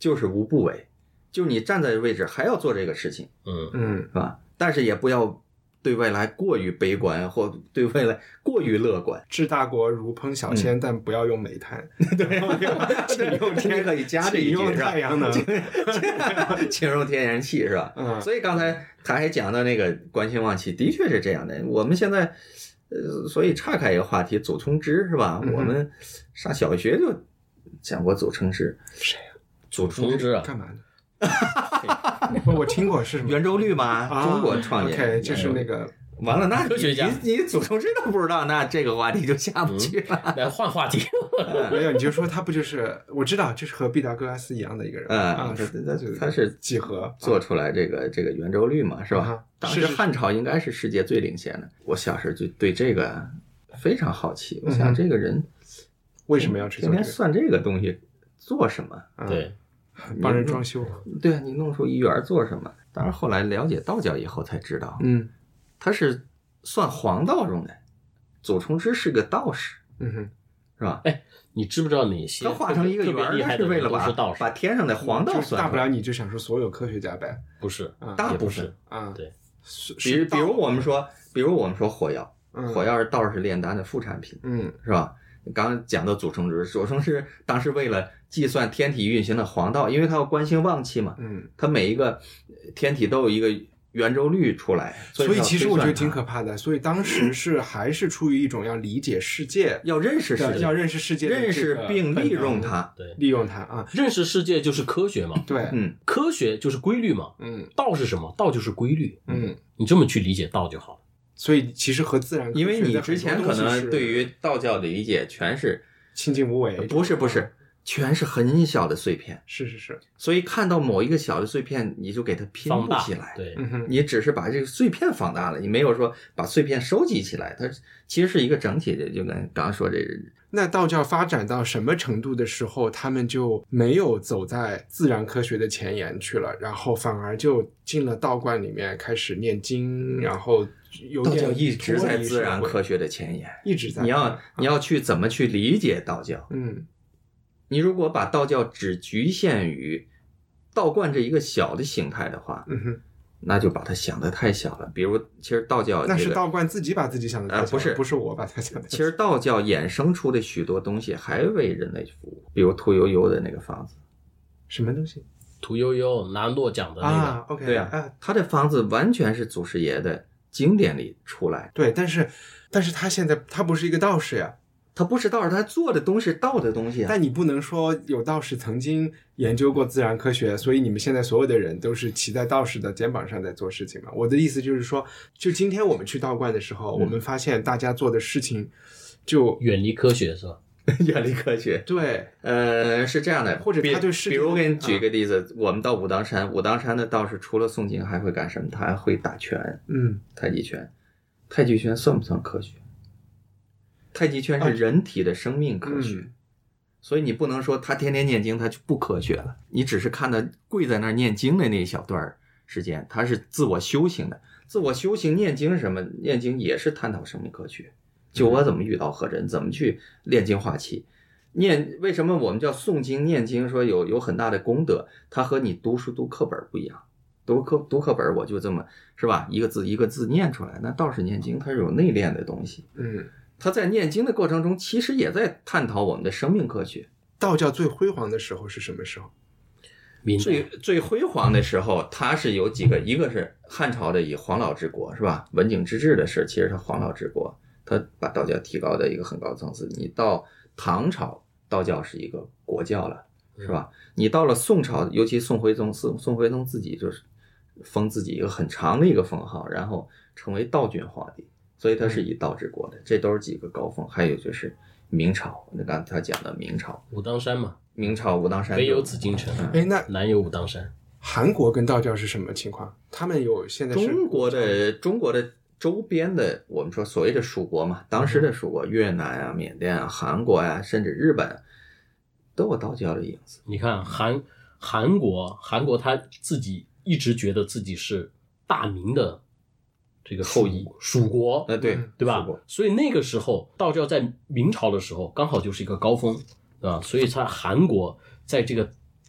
就是无不为，就是你站在位置还要做这个事情， 嗯嗯是吧？但是也不要对未来过于悲观，或对未来过于乐观。 治大国如烹小鲜，嗯、但不要用煤炭。 对，请用天可以加这一句， 请用太阳能， 请用天然气，是吧？ 嗯， 所以刚才他还讲到那个观兴忘气，的确是这样的。我们现在，呃，所以岔开一个话题，祖冲之是吧？嗯、我们上小学就讲过祖冲之， 谁呀、啊？ 祖冲之啊， 干嘛呢？我听过是什么圆周率吗？ 啊、 中国创业 ，OK， 就是那个。 完了，那科学家， 你你祖冲之都不知道，那这个话题就下不去了。 来、嗯、换话题， 没有，你就说他不就是我知道，就是和毕达哥拉斯一样的一个人嗯啊， 他他是几何做出来这个、啊、这个圆周率嘛，是吧？ 啊、 当时汉朝应该是世界最领先的。我小时候就对这个非常好奇，我想这个人为什么要去天天算这个东西做什么？ 啊、 对， 帮人装修。 对啊，你弄出一元做什么？当然后来了解道教以后才知道， 嗯， 他是算黄道中的，祖冲之是个道士， 嗯哼， 是吧？ 哎，你知不知道哪些他画成一个圆，他是为了把把天上的黄道算。 大不了你就想说所有科学家呗？ 不是， 啊、 大部分啊， 对。 比如比如我们说，比如我们说火药， 嗯、 火药是道士炼丹的副产品， 嗯， 是吧？刚刚讲到祖冲之，祖冲之当时为了计算天体运行的黄道，因为他要观兴忘气嘛， 嗯， 他每一个天体都有一个圆周率出来， 所以, 所以其实我觉得挺可怕的。所以当时是还是出于一种要理解世界， 要认识世界， 要认识世界， 认识并利用它， 对， 利用它啊， 认识世界就是科学嘛， 对， 嗯，科学就是规律嘛， 嗯， 道是什么？道就是规律， 嗯， 你这么去理解道就好了。 所以其实和自然科学， 因为你之前可能对于道教的理解全是清净无为， 不是不是。全是很小的碎片， 是是是， 所以看到某一个小的碎片，你就给它拼不起来。 对， 嗯、 你只是把这个碎片放大了，你没有说把碎片收集起来，它其实是一个整体的。就跟刚刚说这， 那道教发展到什么程度的时候，他们就没有走在自然科学的前沿去了，然后反而就进了道观里面开始念经，然后有点道教一直在自然科学的前沿， 一直在。 你要你要去怎么去理解道教？ 嗯。 你如果把道教只局限于道观这一个小的形态的话， 嗯哼， 那就把它想得太小了。比如，其实道教、这个、 那是道观自己把自己想得太小了， 呃、不是不是我把它想得。 其实道教衍生出的许多东西还为人类服务，比如屠呦呦的那个方子， 什么东西？ 屠呦呦拿诺讲的那个， 啊 ，OK， 对啊，啊他的方子完全是祖师爷的经典里出来。 对，但是，但是他现在他不是一个道士呀。 他不是道士，他做的东西是道的东西啊。 但你不能说有道士曾经研究过自然科学，所以你们现在所有的人都是骑在道士的肩膀上在做事情嘛？我的意思就是说，就今天我们去道观的时候，嗯、我们发现大家做的事情就远离科学，是吧？ 远离科学， 对， 呃，是这样的， 或者他对世界， 比如我给你举个例子，啊、我们到武当山，武当山的道士除了诵经还会干什么？他还会打拳， 嗯， 太极拳，太极拳算不算科学？太极拳是人体的生命科学，啊嗯、所以你不能说他天天念经他就不科学了。你只是看他跪在那儿念经的那一小段时间，他是自我修行的。自我修行念经什么？念经也是探讨生命科学。就我怎么遇到何人，怎么去炼精化气。念为什么我们叫诵经念经说有有很大的功德？它和你读书读课本不一样。读课读课本我就这么是吧，一个字一个字念出来。那道士念经它是有内敛的东西。 嗯。 他在念经的过程中，其实也在探讨我们的生命科学。 道教最辉煌的时候是什么时候？ 最最辉煌的时候，它是有几个，一个是汉朝的以黄老治国，是吧？文景之治的事，其实他黄老治国，他把道教提高到一个很高的层次。你到唐朝，道教是一个国教了，是吧？你到了宋朝，尤其宋徽宗，宋宋徽宗自己就是封自己一个很长的一个封号，然后成为道君皇帝。所以他是以道治国的，这都是几个高峰。还有就是明朝，那刚才他讲的明朝， 武当山嘛， 明朝武当山北有紫禁城， 哎，那南有武当山。 韩国跟道教是什么情况？他们有现在是中国的中国的周边的，我们说所谓的属国嘛，当时的属国，越南啊、缅甸啊、韩国啊，甚至日本，都有道教的影子。 你看韩韩国，韩国他自己一直觉得自己是大明的这个后裔蜀国， 呃，对对吧？所以那个时候道教在明朝的时候刚好就是一个高峰，对吧？所以在韩国在这个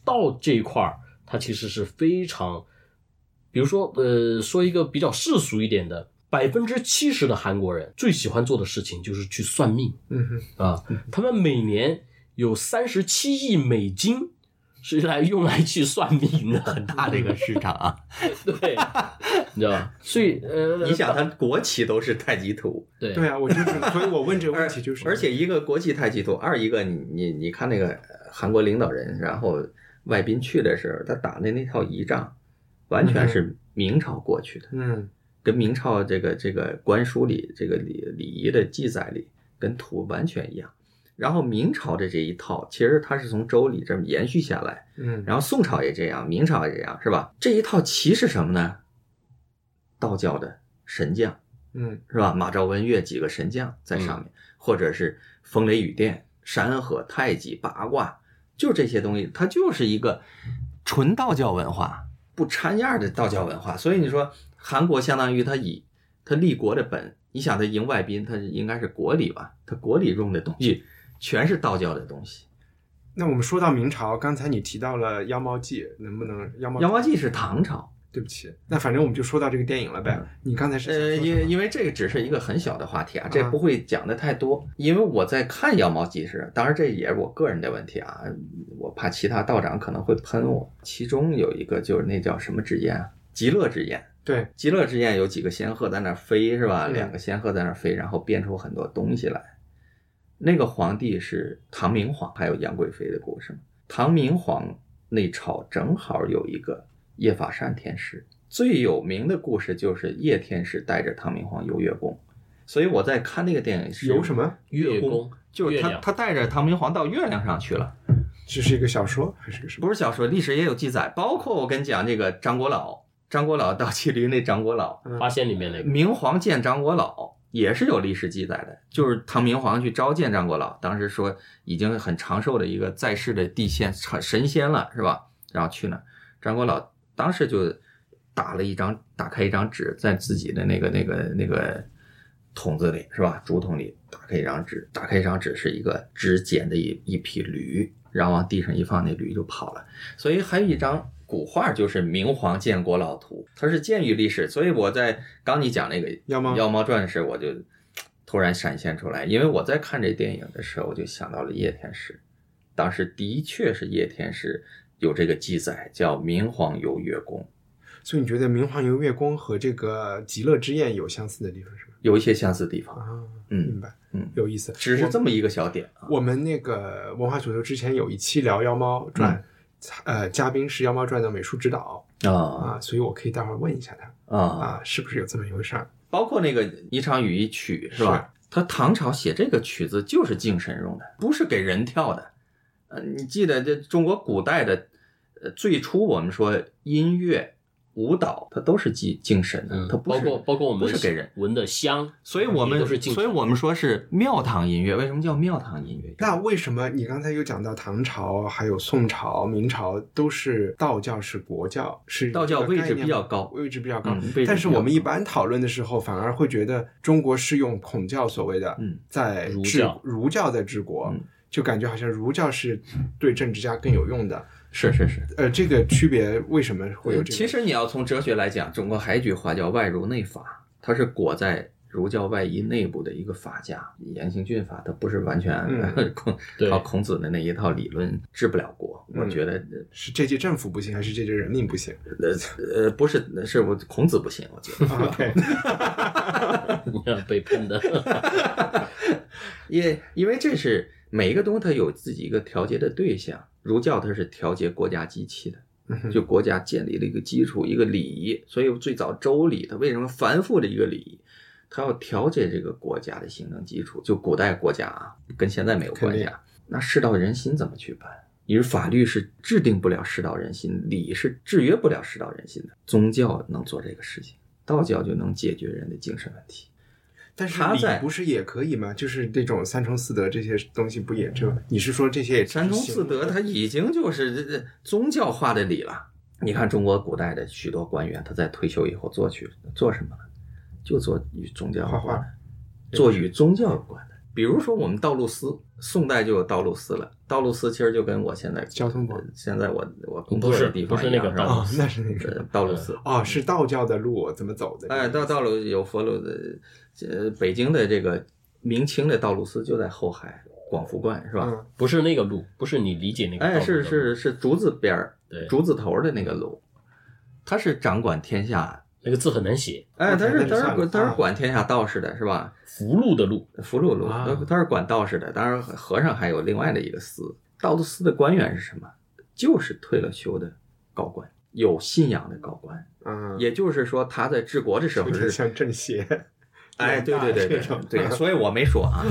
道这一块儿，它其实是非常，比如说呃，说一个比较世俗一点的，百分之七十的韩国人最喜欢做的事情就是去算命。 嗯哼啊，他们每年有三十七亿美金是来用来去算命的， 很大的一个市场啊。 对，你知道吧？所以呃， 你想，它国旗都是太极图， 对对啊，我就是，所以我问这个问题就是， 而且一个国旗太极图，二一个你你你看那个韩国领导人，然后外宾去的时候，他打的那套仪仗，完全是明朝过去的， 嗯， 跟明朝这个这个官书里这个礼礼仪的记载里跟图完全一样。然后明朝的这一套，其实它是从周礼这么延续下来， 嗯， 然后宋朝也这样，明朝也这样，是吧？这一套旗是什么呢？道教的神将， 嗯， 是吧？马昭、文岳几个神将在上面，嗯、或者是风雷雨电、山河、太极、八卦，就这些东西，它就是一个纯道教文化，不掺样的道教文化。所以你说韩国相当于他以他立国的本，你想他迎外宾，他应该是国礼吧？他国礼用的东西全是道教的东西。 那我们说到明朝，刚才你提到了妖猫记，能不能妖猫妖猫记是唐朝？ 对不起，那反正我们就说到这个电影了呗。嗯、你刚才是呃，因因为这个只是一个很小的话题啊，这不会讲的太多。啊、因为我在看妖猫记时，当然这也是我个人的问题啊，我怕其他道长可能会喷我。其中有一个就是那叫什么之焰，极乐之焰。 对， 极乐之焰有几个仙鹤在那飞，是吧？ 嗯、 两个仙鹤在那飞，然后变出很多东西来。那个皇帝是唐明皇，还有杨贵妃的故事嘛。唐明皇那朝正好有一个叶法善天师，最有名的故事就是叶天师带着唐明皇游月宫。所以我在看那个电影是游什么月宫，就是他他带着唐明皇到月亮上去了。 这是一个小说还是个什么？ 不是小说，历史也有记载，包括我跟你讲这个张国老。张国老到骑驴那张国老， 八仙里面那个明皇见张国老也是有历史记载的，就是唐明皇去召见张国老，当时说已经很长寿的一个在世的地仙神仙了，是吧？然后去那，张国老当时就打了一张，打开一张纸，在自己的那个那个那个桶子里，是吧？竹筒里打开一张纸，打开一张纸是一个纸剪的一一匹驴，然后往地上一放，那驴就跑了。所以还有一张古画就是明皇见国老图，它是鉴于历史，所以我在刚你讲那个妖猫妖猫传时，我就突然闪现出来，因为我在看这电影的时候，我就想到了叶天师，当时的确是叶天师有这个记载，叫明皇游月宫。 所以你觉得明皇游月宫和这个极乐之焰有相似的地方是吗？ 有一些相似地方啊， 嗯， 明白， 嗯， 有意思， 只是这么一个小点啊。 我们那个文化土豆之前有一期聊妖猫传。嗯呃，嘉宾是妖猫传的美术指导啊、哦、啊，所以我可以待会儿问一下他啊、哦、啊，是不是有这么一回事儿？ 包括那个一场雨一曲是吧？是他唐朝写这个曲子就是敬神用的，不是给人跳的。呃，你记得这中国古代的，呃，最初我们说音乐、舞蹈，它都是敬敬神的，它不是、 嗯、包括包括我们不是给人闻的香， 所以我们所以我们说是庙堂音乐。为什么叫庙堂音乐？ 那为什么你刚才有讲到唐朝、还有宋朝、明朝都是道教是国教，是道教位置比较高， 位置比较高。 嗯、比较高但是我们一般讨论的时候，反而会觉得中国是用孔教所谓的嗯在治、 儒教儒教在治国、 嗯， 就感觉好像儒教是对政治家更有用的。 是是是， 呃，这个区别为什么会有这个？ 其实你要从哲学来讲，中国还有一句话叫外儒内法，它是裹在儒教外衣内部的一个法家。严刑峻法，它不是完全、嗯、靠孔子的那一套理论治不了国。 嗯、 我觉得是这届政府不行，还是这届人民不行？ 呃呃，不是，是我孔子不行，我觉得。 OK， 你要被喷的。 因因为这是每一个东西它有自己一个调节的对象。儒教它是调节国家机器的，就国家建立了一个基础，一个礼仪。所以最早周礼它为什么繁复的一个礼仪，它要调节这个国家的行政基础。就古代国家啊，跟现在没有关系啊。那世道人心怎么去办？因为法律是制定不了世道人心，礼是制约不了世道人心的。宗教能做这个事情，道教就能解决人的精神问题。 但是礼不是也可以吗？就是这种三从四德这些东西不也就你是说这些也三从四德它已经就是宗教化的礼了。你看中国古代的许多官员，他在退休以后做去做什么了？就做与宗教有关的，做与宗教有关的。 比如说我们道路司，宋代就有道路司了。道路司其实就跟我现在交通部， 现在我我工作的地方不是不是那个道路司，那是那个道路司。 哦，是道教的路怎么走的？ 哎，道道路有佛路的，呃，北京的这个明清的道路司就在后海广福观，是吧？ 嗯， 不是那个路，不是你理解那个道路。 哎，是是是竹字边儿， 对， 竹字头的那个路，它是掌管天下。 那个字很难写。 哎，他是他是他是管天下道士的，是吧？ 福禄的禄， 福禄禄，他他是管道士的。当然，和尚还有另外的一个司。道司的官员是什么？就是退了休的高官，有信仰的高官。 嗯， 也就是说，他在治国的时候是像政协。 哎，对对对对对，所以我没说啊。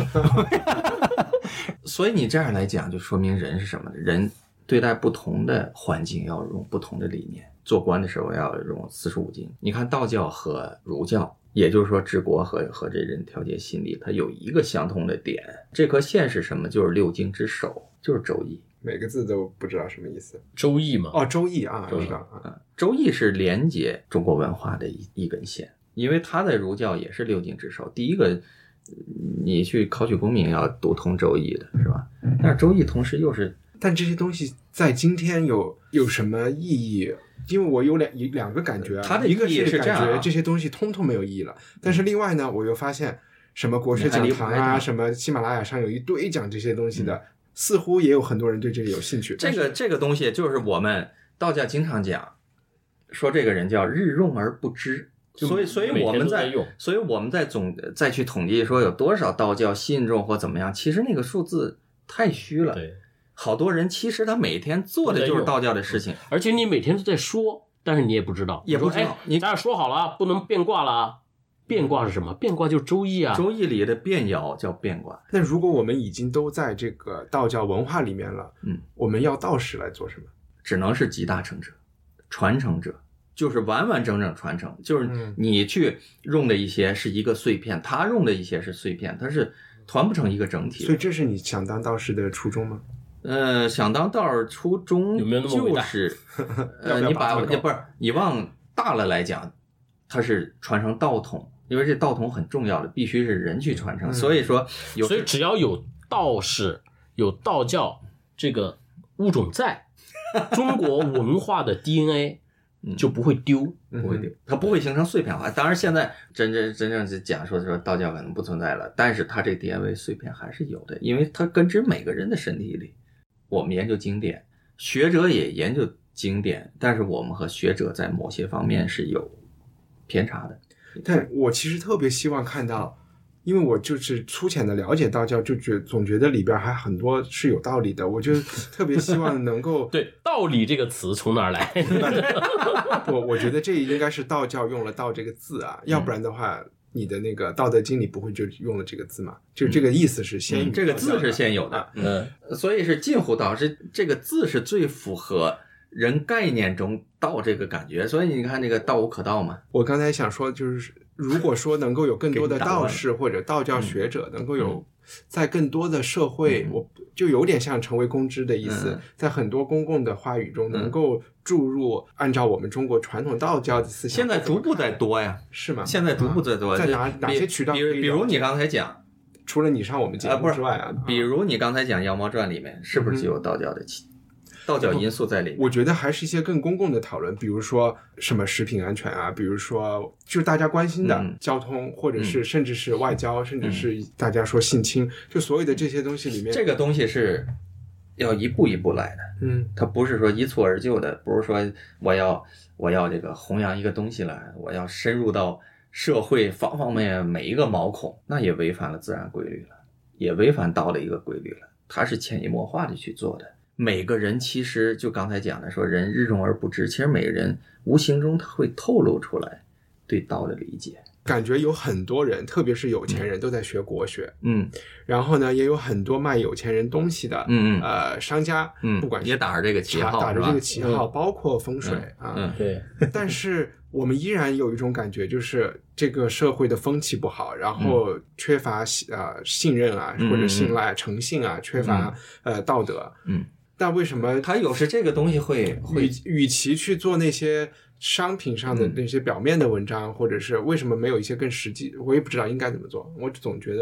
所以你这样来讲，就说明人是什么呢？人对待不同的环境要用不同的理念。做官的时候要用四书五经。你看道教和儒教，也就是说治国和和这人调节心理，它有一个相通的点。这颗线是什么？就是六经之首，就是周易。 每个字都不知道什么意思。 周易嘛？ 哦，周易啊， 周易知道啊。 周易是连接中国文化的一一根线，因为它的儒教也是六经之首。第一个，你去考取功名要读通周易的，是吧？但是周易同时又是， 但这些东西在今天有有什么意义？因为我有两两个感觉啊， 它的意义一个是这样啊感觉这些东西通通没有意义了，但是另外呢，我又发现什么国学讲堂啊，什么喜马拉雅上有一堆讲这些东西的，嗯、似乎也有很多人对这个有兴趣。 这个这个东西就是我们道家经常讲，说这个人叫日用而不知。所以，所以我们在，所以我们在总再去统计说有多少道教信众或怎么样，其实那个数字太虚了。 对， 好多人其实他每天做的就是道教的事情， 而且你每天都在说，但是你也不知道， 也不知道。 你咱俩说好了不能变卦了，变卦是什么？变卦就是周易啊。 周易里的变爻叫变卦。 那如果我们已经都在这个道教文化里面了， 嗯， 我们要道士来做什么？ 只能是集大成者、传承者。就是完完整整传承，就是你去用的一些是一个碎片，他用的一些是碎片，它是团不成一个整体。 所以这是你想当道士的初衷吗？ 呃，想当道儿初衷有没有那么伟大？ 就是呃，你把你不是你往大了来讲，它是传承道统，因为这道统很重要的，必须是人去传承。嗯、所以说有， 所以只要有道士、有道教这个物种在，中国文化的 D N A。就不会丢， 不会丢，它不会形成碎片化。当然，现在真正真正是讲说说道教可能不存在了，但是它这 D N A 碎片还是有的，因为它根植每个人的身体里。我们研究经典，学者也研究经典，但是我们和学者在某些方面是有偏差的。 但我其实特别希望看到。因为我就是粗浅的了解道教，就觉总觉得里边还很多是有道理的，我就特别希望能够对道理这个词从哪儿来？ 我我觉得这应该是道教用了道这个字啊，要不然的话，你的那个道德经里不会就用了这个字嘛？就这个意思是先有、 嗯，这个字是先有的， 嗯， 所以是近乎道，是这个字是最符合人概念中道这个感觉，所以你看这个道无可道嘛。 我刚才想说就是。如果说能够有更多的道士或者道教学者能够有在更多的社会，我就有点像成为公知的意思，在很多公共的话语中能够注入按照我们中国传统道教的思想。 现在逐步在多呀， 是吗？ 现在逐步在多， 在哪哪些渠道？ 比如比如你刚才讲， 除了你上我们节目之外啊， 比如你刚才讲《妖猫传》里面是不是就有道教的气？道教因素在里面， 我觉得还是一些更公共的讨论，比如说什么食品安全啊，比如说就是大家关心的交通，嗯、或者是甚至是外交，嗯、甚至是大家说性侵，就所有的这些东西里面， 这个东西是要一步一步来的， 嗯， 它不是说一蹴而就的，不是说我要我要这个弘扬一个东西来，我要深入到社会方方面面每一个毛孔，那也违反了自然规律了，也违反道的一个规律了，它是潜移默化的去做的。每个人其实就刚才讲的说人日用而不知，其实每个人无形中他会透露出来对道的理解。 感觉有很多人特别是有钱人都在学国学， 嗯， 然后呢也有很多卖有钱人东西的嗯嗯呃商家， 嗯， 不管是也打着这个旗号， 打着这个旗号， 嗯、 包括风水、 嗯、 啊， 嗯，对。 但是我们依然有一种感觉，就是这个社会的风气不好，然后缺乏呃信任啊，或者信赖、诚信啊，缺乏呃道德， 嗯。 但为什么他有时这个东西会会与与其去做那些商品上的那些表面的文章、嗯、或者是为什么没有一些更实际，我也不知道应该怎么做，我总觉得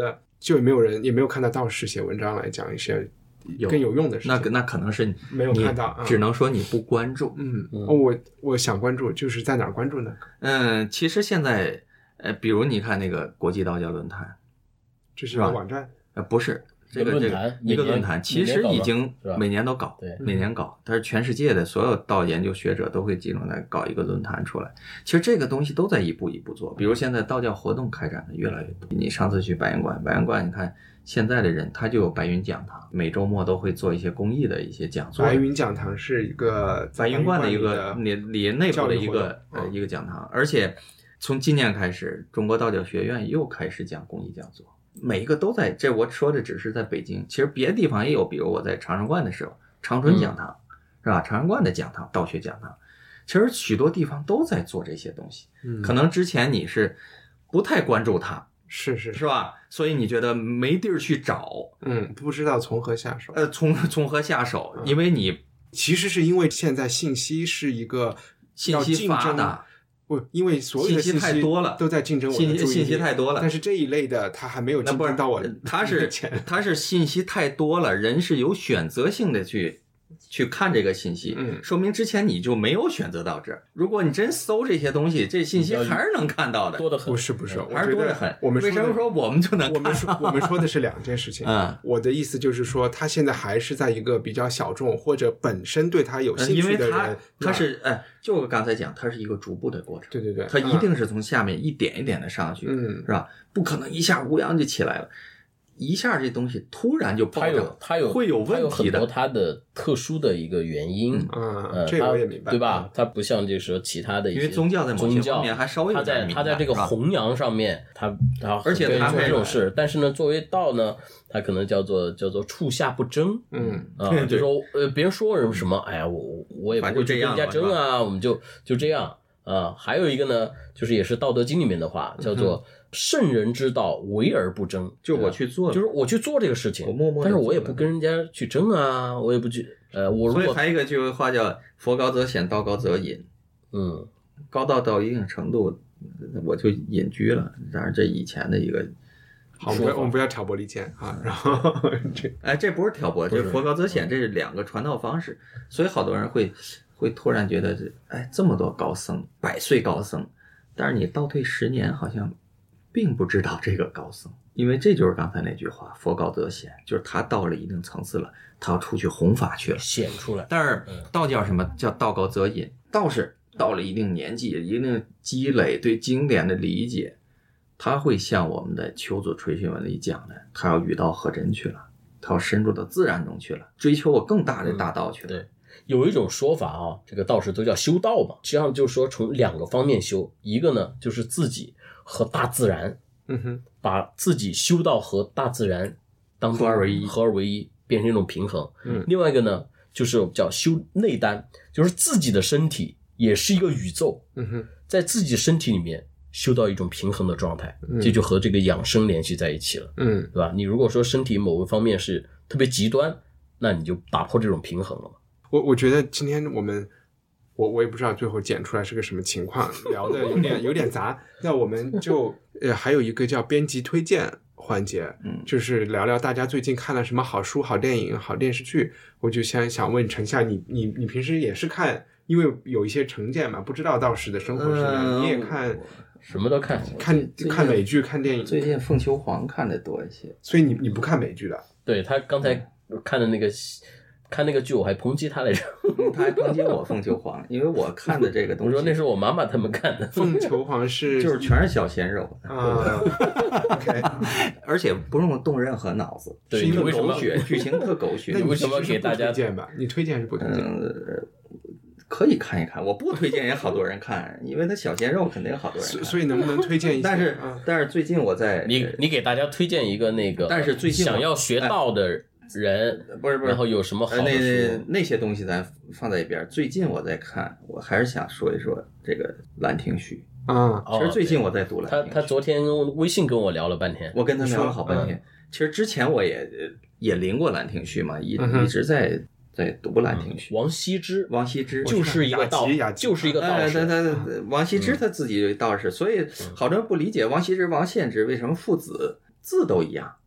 就也没有人也没有看到道士写文章来讲一些更有用的事情。 那那可能是没有看到， 只能说你不关注。 嗯，嗯哦，我我想关注，就是在哪儿关注呢？ 嗯，其实现在呃，比如你看那个国际道教论坛， 这是个网站？ 呃，不是。这个这个一个论坛其实已经每年都搞，每年搞，但是全世界的所有道研究学者都会集中来搞一个论坛出来。其实这个东西都在一步一步做，比如现在道教活动开展的越来越多。你上次去白云观，白云观你看现在的人他就有白云讲堂，每周末都会做一些公益的一些讲座。 白云讲堂是一个白云观的一个里里内部的一个呃一个讲堂，而且从今年开始，中国道教学院又开始讲公益讲座。每一个都在，这我说的只是在北京，其实别的地方也有，比如我在长生观的时候，长春讲堂、嗯、是吧？长生观的讲堂，道学讲堂，其实许多地方都在做这些东西。嗯，可能之前你是不太关注它， 是是是吧？所以你觉得没地儿去找， 嗯，不知道从何下手。 呃，从从何下手？因为你其实是因为现在信息是一个信息发达。 不，因为所有的信息太多了， 都在竞争我的注意力， 信息太多了。 但是这一类的它还没有竞争到我的， 它是它是信息太多了，人是有选择性的去去看这个信息， 嗯， 说明之前你就没有选择到这儿。如果你真搜这些东西，这信息还是能看到的， 多得很。 不是不是， 还是多得很。 我们为什么说我们就能看到？ 我们说我们说的是两件事情。 嗯， 我的意思就是说，他现在还是在一个比较小众或者本身对他有兴趣的人， 因为他他是哎，就我刚才讲，它是一个逐步的过程。 对对对， 它一定是从下面一点一点的上去， 嗯， 是吧？不可能一下乌泱就起来了。一下这东西突然就爆炸， 它有会有问题的， 它有很多它的特殊的一个原因， 嗯， 呃、 这个我也明白， 对吧？它不像就是说其他的一些因为宗教在某些方面还稍微有点它在它在这个弘扬上面，它它而且它做这种事，但是呢，作为道呢，它可能叫做叫做处下不争， 嗯啊，就说呃别人说什么什么，哎呀，我我也不会去跟人家争啊，我们就就这样啊。还有一个呢，就是也是《道德经》里面的话，叫做。圣人之道，为而不争。 就我去做， 就是我去做这个事情， 我默默， 但是我也不跟人家去争啊，我也不去。呃，我如果所以还有一个句话叫“佛高则显，道高则隐”。 嗯， 高到到一定程度，我就隐居了。当然，这以前的一个好，我们我们不要挑拨离间啊。然后这， 哎，这不是挑拨，这佛高则显，这是两个传道方式。所以好多人会会突然觉得，哎，这么多高僧，百岁高僧，但是你倒退十年，好像。并不知道这个高僧，因为这就是刚才那句话，佛高则显，就是他到了一定层次了，他要出去弘法去了， 显出来。 但是道教什么叫道高则隐？道士到了一定年纪，一定积累对经典的理解，他会像我们的丘祖垂训文里讲的，他要与道合真去了，他要深入到自然中去了，追求我更大的大道去了。 嗯、对。有一种说法啊，这个道士都叫修道嘛，实际上就是说从两个方面修，一个呢就是自己和大自然， 嗯哼， 把自己修到和大自然当合而为一， 合而为一，变成一种平衡。 嗯， 另外一个呢就是叫修内丹，就是自己的身体也是一个宇宙， 嗯哼， 在自己身体里面修到一种平衡的状态， 嗯、 这就和这个养生联系在一起了， 嗯， 对吧？你如果说身体某个方面是特别极端，那你就打破这种平衡了嘛。 我我觉得今天我们，我我也不知道最后剪出来是个什么情况，聊的有点有点杂。那我们就呃还有一个叫编辑推荐环节， 嗯， 就是聊聊大家最近看了什么好书、好电影、好电视剧。我就想想问陈夏，你你你平时也是看，因为有一些成见嘛，不知道道士的生活是什么样， 嗯、 你也看， 什么都看， 看看美剧、看电影。 最近凤求凰看的多一些， 所以你你不看美剧的？ 对，他刚才看的那个。看那个剧我还抨击他来着， 他还抨击我凤求凰，因为我看的这个东西， 我说那是我妈妈他们看的。 凤求凰是就是全是小鲜肉啊，OK， 而且不用动任何脑子， 对， 特狗血，剧情特狗血。 那你为什么给大家推荐吧？你推荐是不推荐？ 嗯，可以看一看，我不推荐也好多人看，因为他小鲜肉肯定好多人看。 所以能不能推荐一下？ 但是、嗯、但是最近我在你你给大家推荐一个那个， 但是最近想要学道的。人不是不是， 然后有什么好的书？ 呃、那那些东西咱放在一边。最近我在看，我还是想说一说这个《兰亭序》 啊。 其实最近我在读《兰亭序》， 他他昨天微信跟我聊了半天， 我跟他聊了好半天。其实之前我也也临过《兰亭序》嘛，一、嗯、一直在在读《兰亭序》。 王羲之， 王羲之就是一个道，就是一个道士。 他他王羲之他自己道士，所以好多人不理解王羲之、王献之为什么父子字都一样。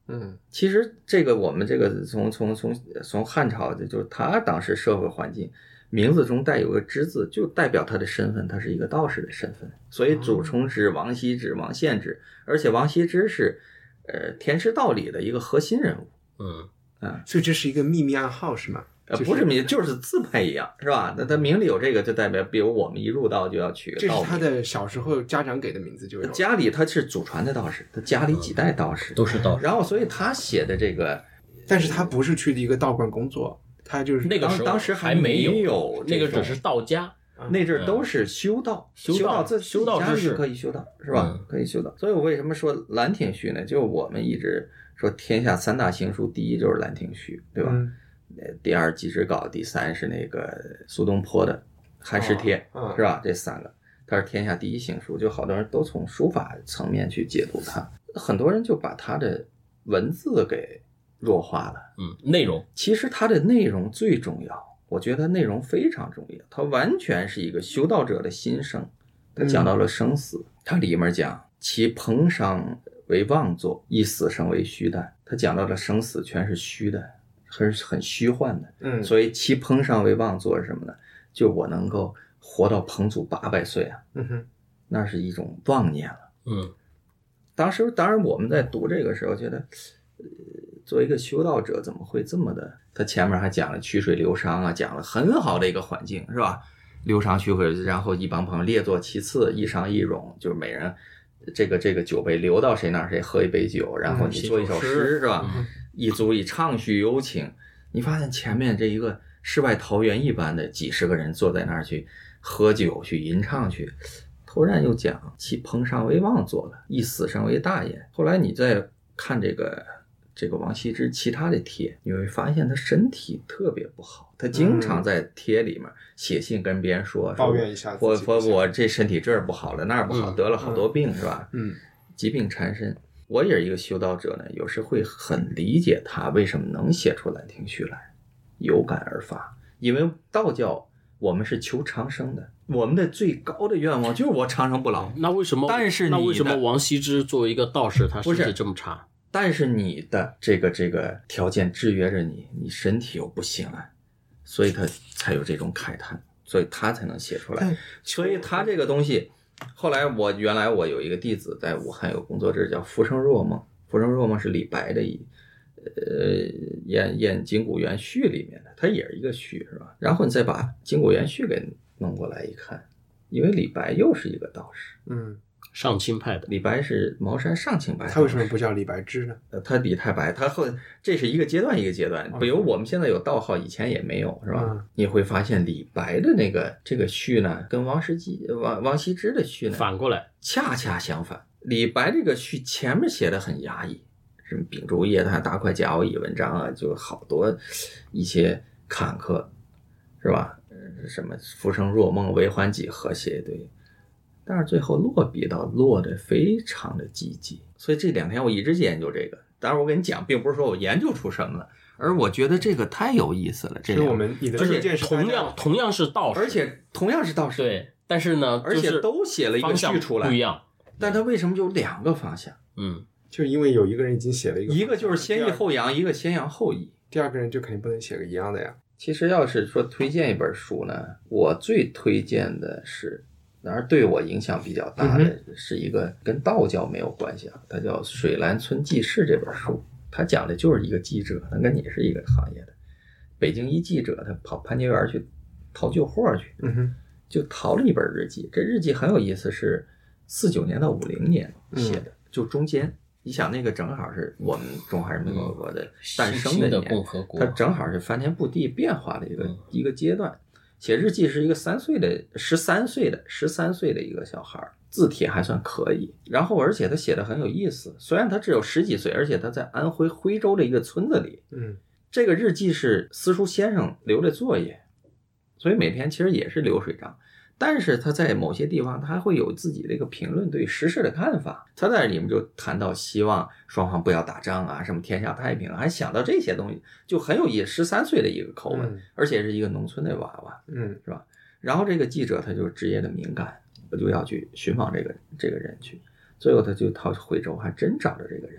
嗯， 其实这个我们这个从从从从汉朝的，就是他当时社会环境，名字中带有个之字，就代表他的身份，他是一个道士的身份。所以祖冲之、王羲之、王献之，而且王羲之是呃天师道里的一个核心人物。 嗯啊， 所以这是一个秘密暗号是吗？ 呃，不是名，就是字牌一样，是吧？那他名里有这个，就代表，比如我们一入道就要取个道名。 这是他的小时候家长给的名字就有。 家里他是祖传的道士，他家里几代道士、 嗯、都是道士。 然后，所以他写的这个， 但是他不是去的一个道观工作，他就是那个时候当时还没有， 有那个只是道家。 那阵都是修道， 嗯、修道自修道之士可以修道，是吧？ 嗯、 可以修道。所以我为什么说《兰亭序》呢？就我们一直说天下三大行书，第一就是《兰亭序》，对吧？ 嗯， 第二祭侄稿，第三是那个苏东坡的《汉诗帖》， 哦， 是吧？这三个，它是天下第一行书，就好多人都从书法层面去解读它，很多人就把它的文字给弱化了。 嗯，内容其实它的内容最重要，我觉得内容非常重要，它完全是一个修道者的心声。它讲到了生死，嗯、它里面讲其彭殇为妄作，以死生为虚诞。它讲到了生死全是虚的。很很虚幻的， 嗯， 所以其彭殇为妄作是什么呢？就我能够活到彭祖八百岁啊， 嗯哼， 那是一种妄念了。 嗯， 当时当然我们在读这个时候觉得，呃，作为一个修道者怎么会这么的？他前面还讲了曲水流觞啊，讲了很好的一个环境，是吧？流觞曲水，然后一帮朋友列坐其次，一觞一咏，就是每人这个这个酒杯流到谁那儿谁喝一杯酒，然后你做一首诗，是吧？ 嗯， 一足以畅叙幽情。你发现前面这一个世外桃源一般的几十个人坐在那儿去喝酒去吟唱去，突然又讲其彭殇为妄作了，以死生为大焉。后来你再看这个这个王羲之其他的帖，你会发现他身体特别不好，他经常在帖里面写信跟别人说， 抱怨一下我我我这身体这儿不好了那儿不好， 嗯、 得了好多病，是吧？ 嗯， 疾病缠身。我也是一个修道者呢，有时会很理解他为什么能写出《兰亭序》来，有感而发。因为道教我们是求长生的，我们的最高的愿望就是我长生不老。 那为什么？ 但是你那为什么王羲之作为一个道士，他身体这么差？ 但是你的这个这个条件制约着你，你身体又不行了，所以他才有这种慨叹，所以他才能写出来。所以他这个东西。后来我原来我有一个弟子在武汉有工作室叫浮生若梦，浮生若梦是李白的一呃演演金谷园序里面的，它也是一个序，是吧？然后你再把金谷园序给弄过来一看，因为李白又是一个道士， 嗯， 上清派的， 李白是茅山上清派， 他为什么不叫李白之呢？ 呃，他李太白，他后这是一个阶段一个阶段，比如我们现在有道号，以前也没有，是吧？ 嗯、 你会发现李白的那个这个序呢，跟王石基王王羲之的序呢反过来， 恰恰相反。李白这个序前面写的很压抑，什么秉烛夜谈大块甲乙文章啊，就好多一些坎坷，是吧？什么浮生若梦为欢几何写一堆。但是最后落笔到落得非常的积极，所以这两天我一直研究这个。当然我跟你讲，并不是说我研究出什么了，而我觉得这个太有意思了。这是我们你的推荐是同样同样是道士， 而且同样是道士， 对，但是呢， 而且都写了一个序出来， 不一样。 但他为什么有两个方向？ 嗯， 就是因为有一个人已经写了一个， 一个就是先抑后扬，一个先扬后抑， 第二个人就肯定不能写个一样的呀。 其实要是说推荐一本书呢，我最推荐的是。当然对我影响比较大的是一个跟道教没有关系啊，它叫《水兰村记事》这本书，它讲的就是一个记者，他跟你是一个行业的北京一记者，他跑潘家园去淘旧货去， 嗯哼， 就淘了一本日记。这日记很有意思，是四九年到五零年写的，就中间你想那个正好是我们中华人民共和国的诞生的年，它正好是翻天覆地变化的一个一个阶段。写日记是一个三岁的十三岁的十三岁的一个小孩，字帖还算可以，然后而且他写的很有意思，虽然他只有十几岁，而且他在安徽徽州的一个村子里， 嗯， 这个日记是私塾先生留的作业，所以每天其实也是流水账，但是他在某些地方他还会有自己的一个评论对时事的看法，他在里面就谈到希望双方不要打仗啊，什么天下太平啊，还想到这些东西，就很有意思。十三岁的一个口吻、嗯、而且是一个农村的娃娃， 嗯， 是吧？然后这个记者他就职业的敏感，我就要去寻访这个这个人去，最后他就到徽州还真找着这个人了。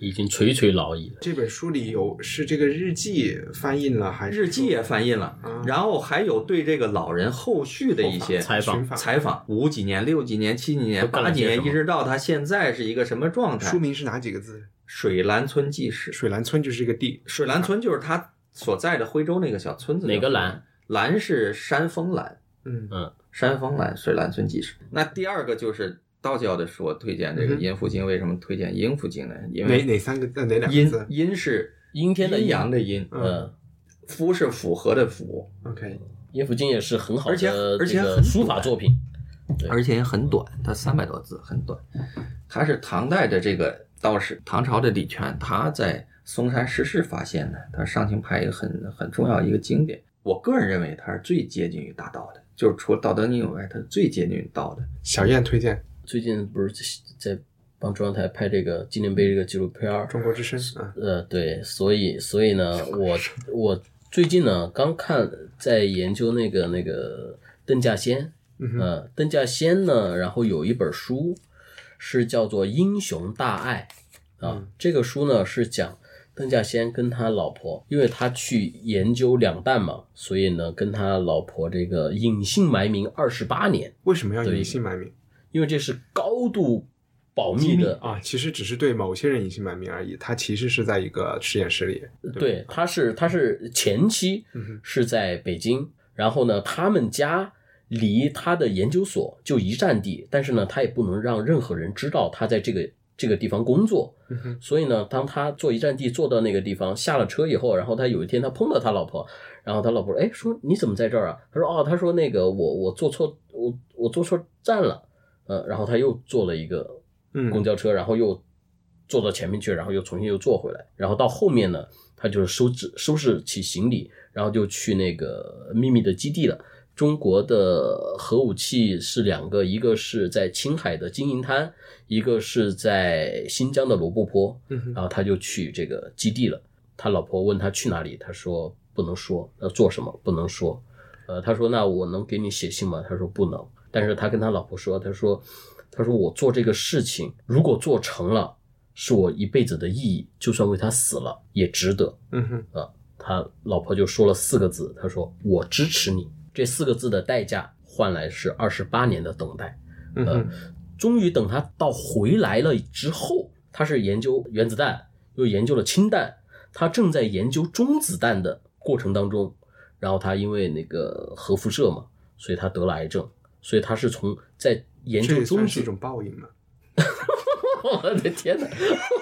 已经垂垂老矣了。 这本书里有是这个日记翻印了还是日记也翻印了， 啊、 然后还有对这个老人后续的一些采访采访，五几年、六几年、七几年、八几年，一直到他现在是一个什么状态？ 书名是哪几个字？ 水兰村记事。 水兰村就是一个地， 水兰村就是他所在的徽州那个小村子。 哪个兰？ 兰是山峰兰。 嗯嗯， 山峰兰，水兰村记事。那第二个就是道教的说推荐这个阴符经，为什么推荐阴符经呢？因为哪哪三个字？哪两个阴字？ 阴是阴天的阴阳的阴， 嗯， 符是符合的符。 OK， 阴符经也是很好的， 而且而且很很书法作品， 而且也很短，它三百多字，很短。它是唐代的这个道士，唐朝的李全，他在嵩山石室发现的，他上清派一个很很重要一个经典。我个人认为它是最接近于大道的，就是除了《道德经》以外，它是最接近于道的。 小燕推荐， 最近不是在帮中央台拍这个纪念碑这个纪录片《 中国之声》啊， 呃，对，所以所以呢，我我最近呢刚看在研究那个那个邓稼先， 嗯呃，邓稼先呢，然后有一本书是叫做《英雄大爱》啊， 嗯、 这个书呢是讲邓稼先跟他老婆，因为他去研究两弹嘛，所以呢跟他老婆这个隐姓埋名二十八年。 为什么要隐姓埋名？ 因为这是高度保密的啊，其实只是对某些人隐姓埋名而已，他其实是在一个实验室里。对， 对，他是他是前期是在北京，嗯、然后呢，他们家离他的研究所就一站地，但是呢，他也不能让任何人知道他在这个这个地方工作。 嗯、 所以呢，当他坐一站地坐到那个地方，下了车以后，然后他有一天他碰到他老婆，然后他老婆哎说你怎么在这儿啊？他说哦，他说那个我我坐错我我坐错站了，呃，然后他又坐了一个公交车，然后又坐到前面去，然后又重新又坐回来，然后到后面呢，他就是收拾收拾起行李，然后就去那个秘密的基地了。中国的核武器是两个，一个是在青海的金银滩，一个是在新疆的罗布泊，然后他就去这个基地了。他老婆问他去哪里，他说不能说，要做什么不能说。呃，他说那我能给你写信吗？他说不能。但是他跟他老婆说，他说他说我做这个事情如果做成了是我一辈子的意义，就算为他死了也值得。 嗯哼啊，他老婆就说了四个字，他说我支持你。这四个字的代价换来是二十八年的等待。呃，终于等他到回来了之后，他是研究原子弹，又研究了氢弹，他正在研究中子弹的过程当中，然后他因为那个核辐射嘛，所以他得了癌症，所以他是从在研究中子， 这是一种报应吗？ 我的天哪！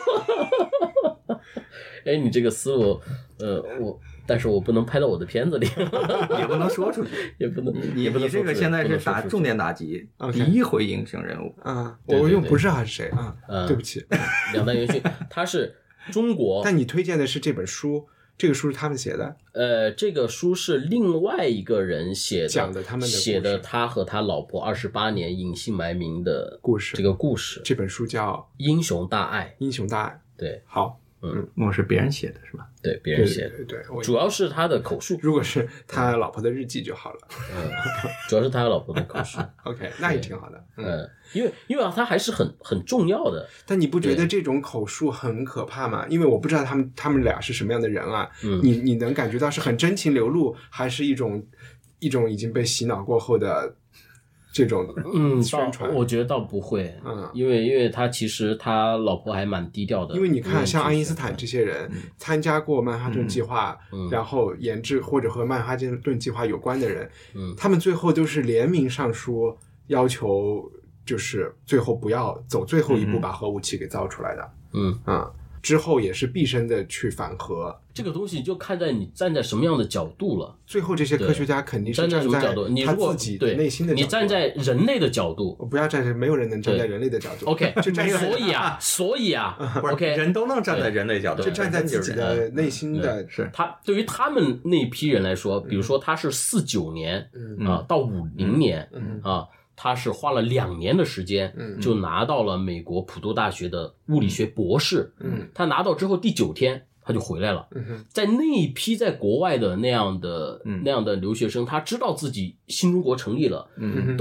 哎，你这个思路，呃，我，但是我不能拍到我的片子里， 也不能说出去， 也不能， 你也不能你这个现在是打重点打击，第一回英雄人物啊！我又不知道他是谁啊，对不起。 两弹元勋，他是中国， 但你推荐的是这本书。这个书是他们写的， 呃，这个书是另外一个人写的， 讲的他们的写的他和他老婆二十八年隐姓埋名的故事。 这个故事， 这本书叫《 英雄大爱》。 英雄大爱， 对， 好， 嗯，我是别人写的是吧？ 对，别人写的， 对对对， 主要是他的口述。 如果是他老婆的日记就好了， 嗯，主要是他老婆的口述。 OK， 那也挺好的， 嗯，因为因为他还是很很重要的。 但你不觉得这种口述很可怕吗？因为我不知道他们他们俩是什么样的人啊， 嗯， 你你能感觉到是很真情流露，还是一种一种已经被洗脑过后的这种嗯宣传？ 我觉得倒不会， 嗯， 因为因为他其实他老婆还蛮低调的。 因为你看，像爱因斯坦这些人参加过曼哈顿计划， 嗯、 然后研制或者和曼哈顿计划有关的人， 嗯， 他们最后都是联名上书，要求就是最后不要走最后一步把核武器给造出来的。 嗯啊、嗯，之后也是毕生的去反核。 这个东西就看在你站在什么样的角度了。 最后这些科学家肯定是站在站在什么角度？你他如果自己的内心的角度， 你站在人类的角度， 我不要站在，没有人能站在人类的角度。 OK， 就站在所以啊，所以啊，OK， 人都能站在人类角度， 就站在自己的内心的。 是他对于他们那批人来说，比如说他是四九年啊到五零年啊。他是花了两年的时间，就拿到了美国普渡大学的物理学博士。 嗯， 他拿到之后第九天他就回来了。 嗯， 在那一批在国外的那样的、 嗯、 那样的留学生，他知道自己新中国成立了， 嗯， 都是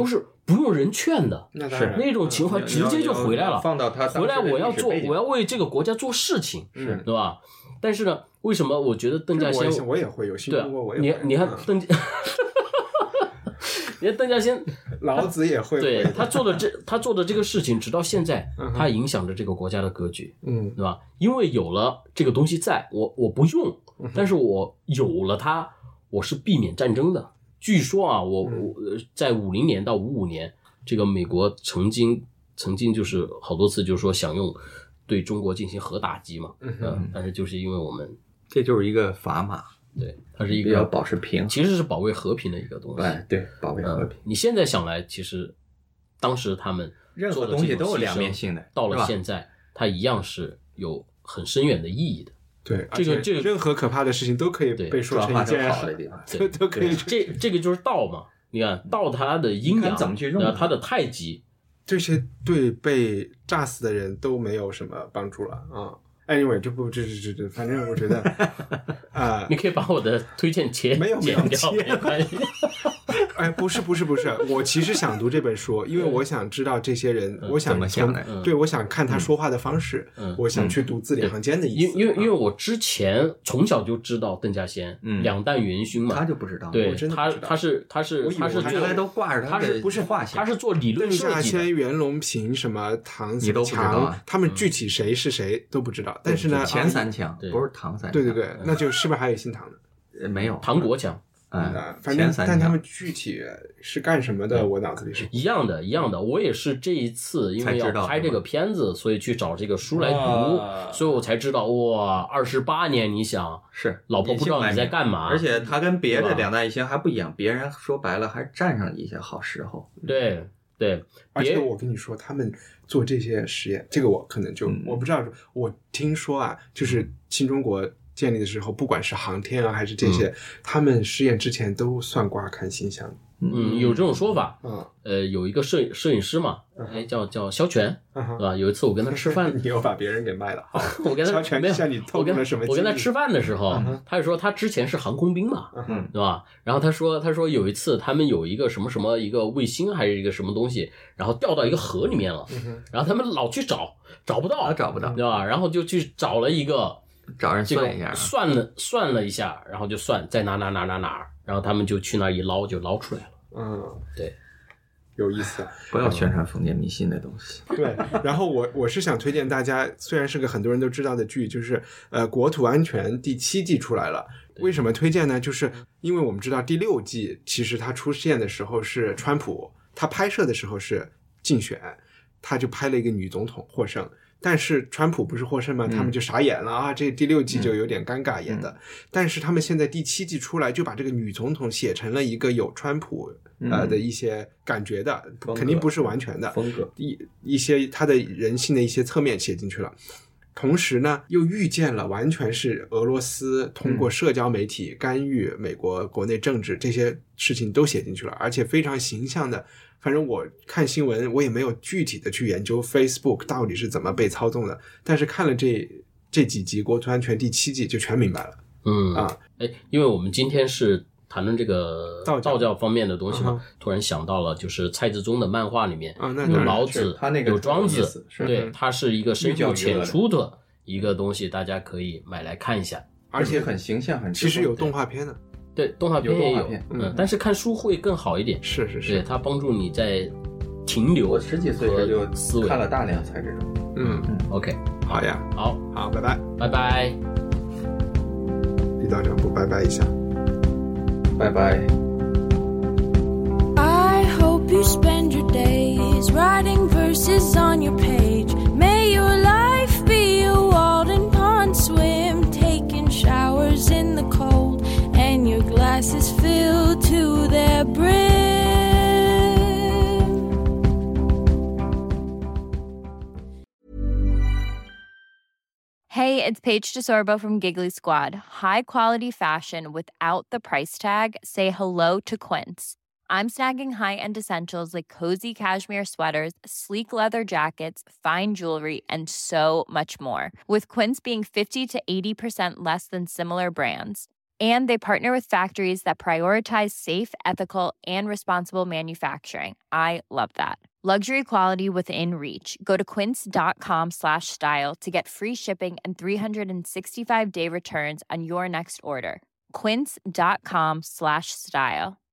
不用人劝的， 那当然那种情怀直接就回来了。 放到他回来，我要做，我要为这个国家做事情， 是对吧？但是呢，为什么我觉得邓稼先， 我也我也会有新中国，我也会。你你看邓，你看邓稼先， 老子也会， 对他做的这他做的这个事情，直到现在，他影响着这个国家的格局， 嗯， 对吧？因为有了这个东西在，我我不用，但是我有了它，我是避免战争的。据说啊，我我在五零年到五五年，这个美国曾经曾经就是好多次就是说想用对中国进行核打击嘛，嗯、呃，但是就是因为我们这就是一个砝码， 对，它是一个要保持平衡， 其实是保卫和平的一个东西， 对对，保卫和平、 呃。你现在想来，其实当时他们任何东西都有两面性的， 到了现在，它一样是有很深远的意义的。 对， 这个这个任何可怕的事情都可以被说成一件好的地方， 都都可以。 这这个就是道嘛，你看道它的阴阳怎么去用， 它的太极， 这些对被炸死的人都没有什么帮助了啊。Anyway， 这不这这这，反正我觉得啊，呃、 你可以把我的推荐切没有没有剪掉，没关系。 哎，不是不是不是，我其实想读这本书，因为我想知道这些人， 嗯、 我想从、 嗯、 对，我想看他说话的方式， 嗯、 我想去读字里行间的意思。 因因为因为我之前从小就知道邓稼先， 嗯， 两弹元勋嘛， 他就不知道， 对， 我真的他他是他是他是原来都挂着他是不是画像， 他是做理论设计的。 邓稼先、袁隆平什么唐你都不知道、啊， 他们具体谁是谁都不知道，但是呢， 前三强不是唐三强， 对对对，那就是不是还有姓唐的？ 没有， 唐国强。 嗯，反正但他们具体是干什么的，我脑子里是一样的，一样的。我也是这一次因为要拍这个片子，所以去找这个书来读， 啊、 所以我才知道哇，二十八年，你想是老婆不知道你在干嘛， 而且他跟别的两弹一星还不一样，别人说白了还占上一些好时候。 对对， 而且我跟你说，他们做这些实验，这个我可能就、嗯、我不知道，我听说啊，就是新中国建立的时候，不管是航天啊还是这些、嗯、他们试验之前都算卦看星象。 嗯，有这种说法。 嗯， 呃，有一个摄影摄影师嘛，哎、嗯，叫叫肖全，对、嗯、吧？有一次我跟他吃饭， 你又把别人给卖了。好， 我跟他肖全向你透露了什么？ 我跟他吃饭的时候，嗯、他就说他之前是航空兵嘛，嗯，对吧？然后他说他说有一次他们有一个什么什么一个卫星还是一个什么东西，然后掉到一个河里面了， 嗯、 然后他们老去找，找不到， 啊、找不到， 对吧？然后就去找了一个。 找人算一下， 算了算了一下，然后就算在哪哪哪哪哪，然后他们就去那一捞，就捞出来了。 嗯， 对， 有意思。 不要宣传封建迷信的东西。 对，然后我我是想推荐大家，虽然是个很多人都知道的剧，就是呃《国土安全》第七季出来了。为什么推荐呢？就是因为我们知道第六季其实它出现的时候是川普，他拍摄的时候是竞选，他就拍了一个女总统获胜。但是川普不是获胜吗？他们就傻眼了、嗯、啊！这第六季就有点尴尬演的、嗯。但是他们现在第七季出来，就把这个女总统写成了一个有川普呃的一些感觉的， 嗯、 肯定不是完全的风格， 一一些他的人性的一些侧面写进去了。同时呢，又预见了完全是俄罗斯通过社交媒体干预美国国内政治、嗯、这些事情都写进去了，而且非常形象的。反正我看新闻，我也没有具体的去研究 Facebook 到底是怎么被操纵的，但是看了这这几集《国土安全》第七季就全明白了。 嗯啊， 哎，因为我们今天是谈论这个道教, 道教方面的东西嘛、嗯，突然想到了，就是蔡志忠的漫画里面、 啊、那有老子， 他那个有庄子，对，它是一个深入浅出的一个东西，大家可以买来看一下， 而且很形象，很其实有动画片的。 对，动画片也有， 有嗯，但是看书会更好一点。 是是是， 对，它帮助你在停留。 我十几岁时就思维看了大量蔡志忠。 嗯嗯 ，OK， 好呀， 好， 好，拜拜， 拜拜。 李道长不拜拜一下， 拜拜。 I hope you spend your days writing verses on your page. May your life be a Walden Pond swim, taking showers in the cold, and your glasses filled to their brim. Hey, it's Paige DeSorbo from Giggly Squad. High quality fashion without the price tag. Say hello to Quince. I'm snagging high-end essentials like cozy cashmere sweaters, sleek leather jackets, fine jewelry, and so much more. With Quince being fifty to eighty percent less than similar brands. And they partner with factories that prioritize safe, ethical, and responsible manufacturing. I love that. Luxury quality within reach. Go to quince.com slash style to get free shipping and three sixty-five day returns on your next order. Quince.com slash style.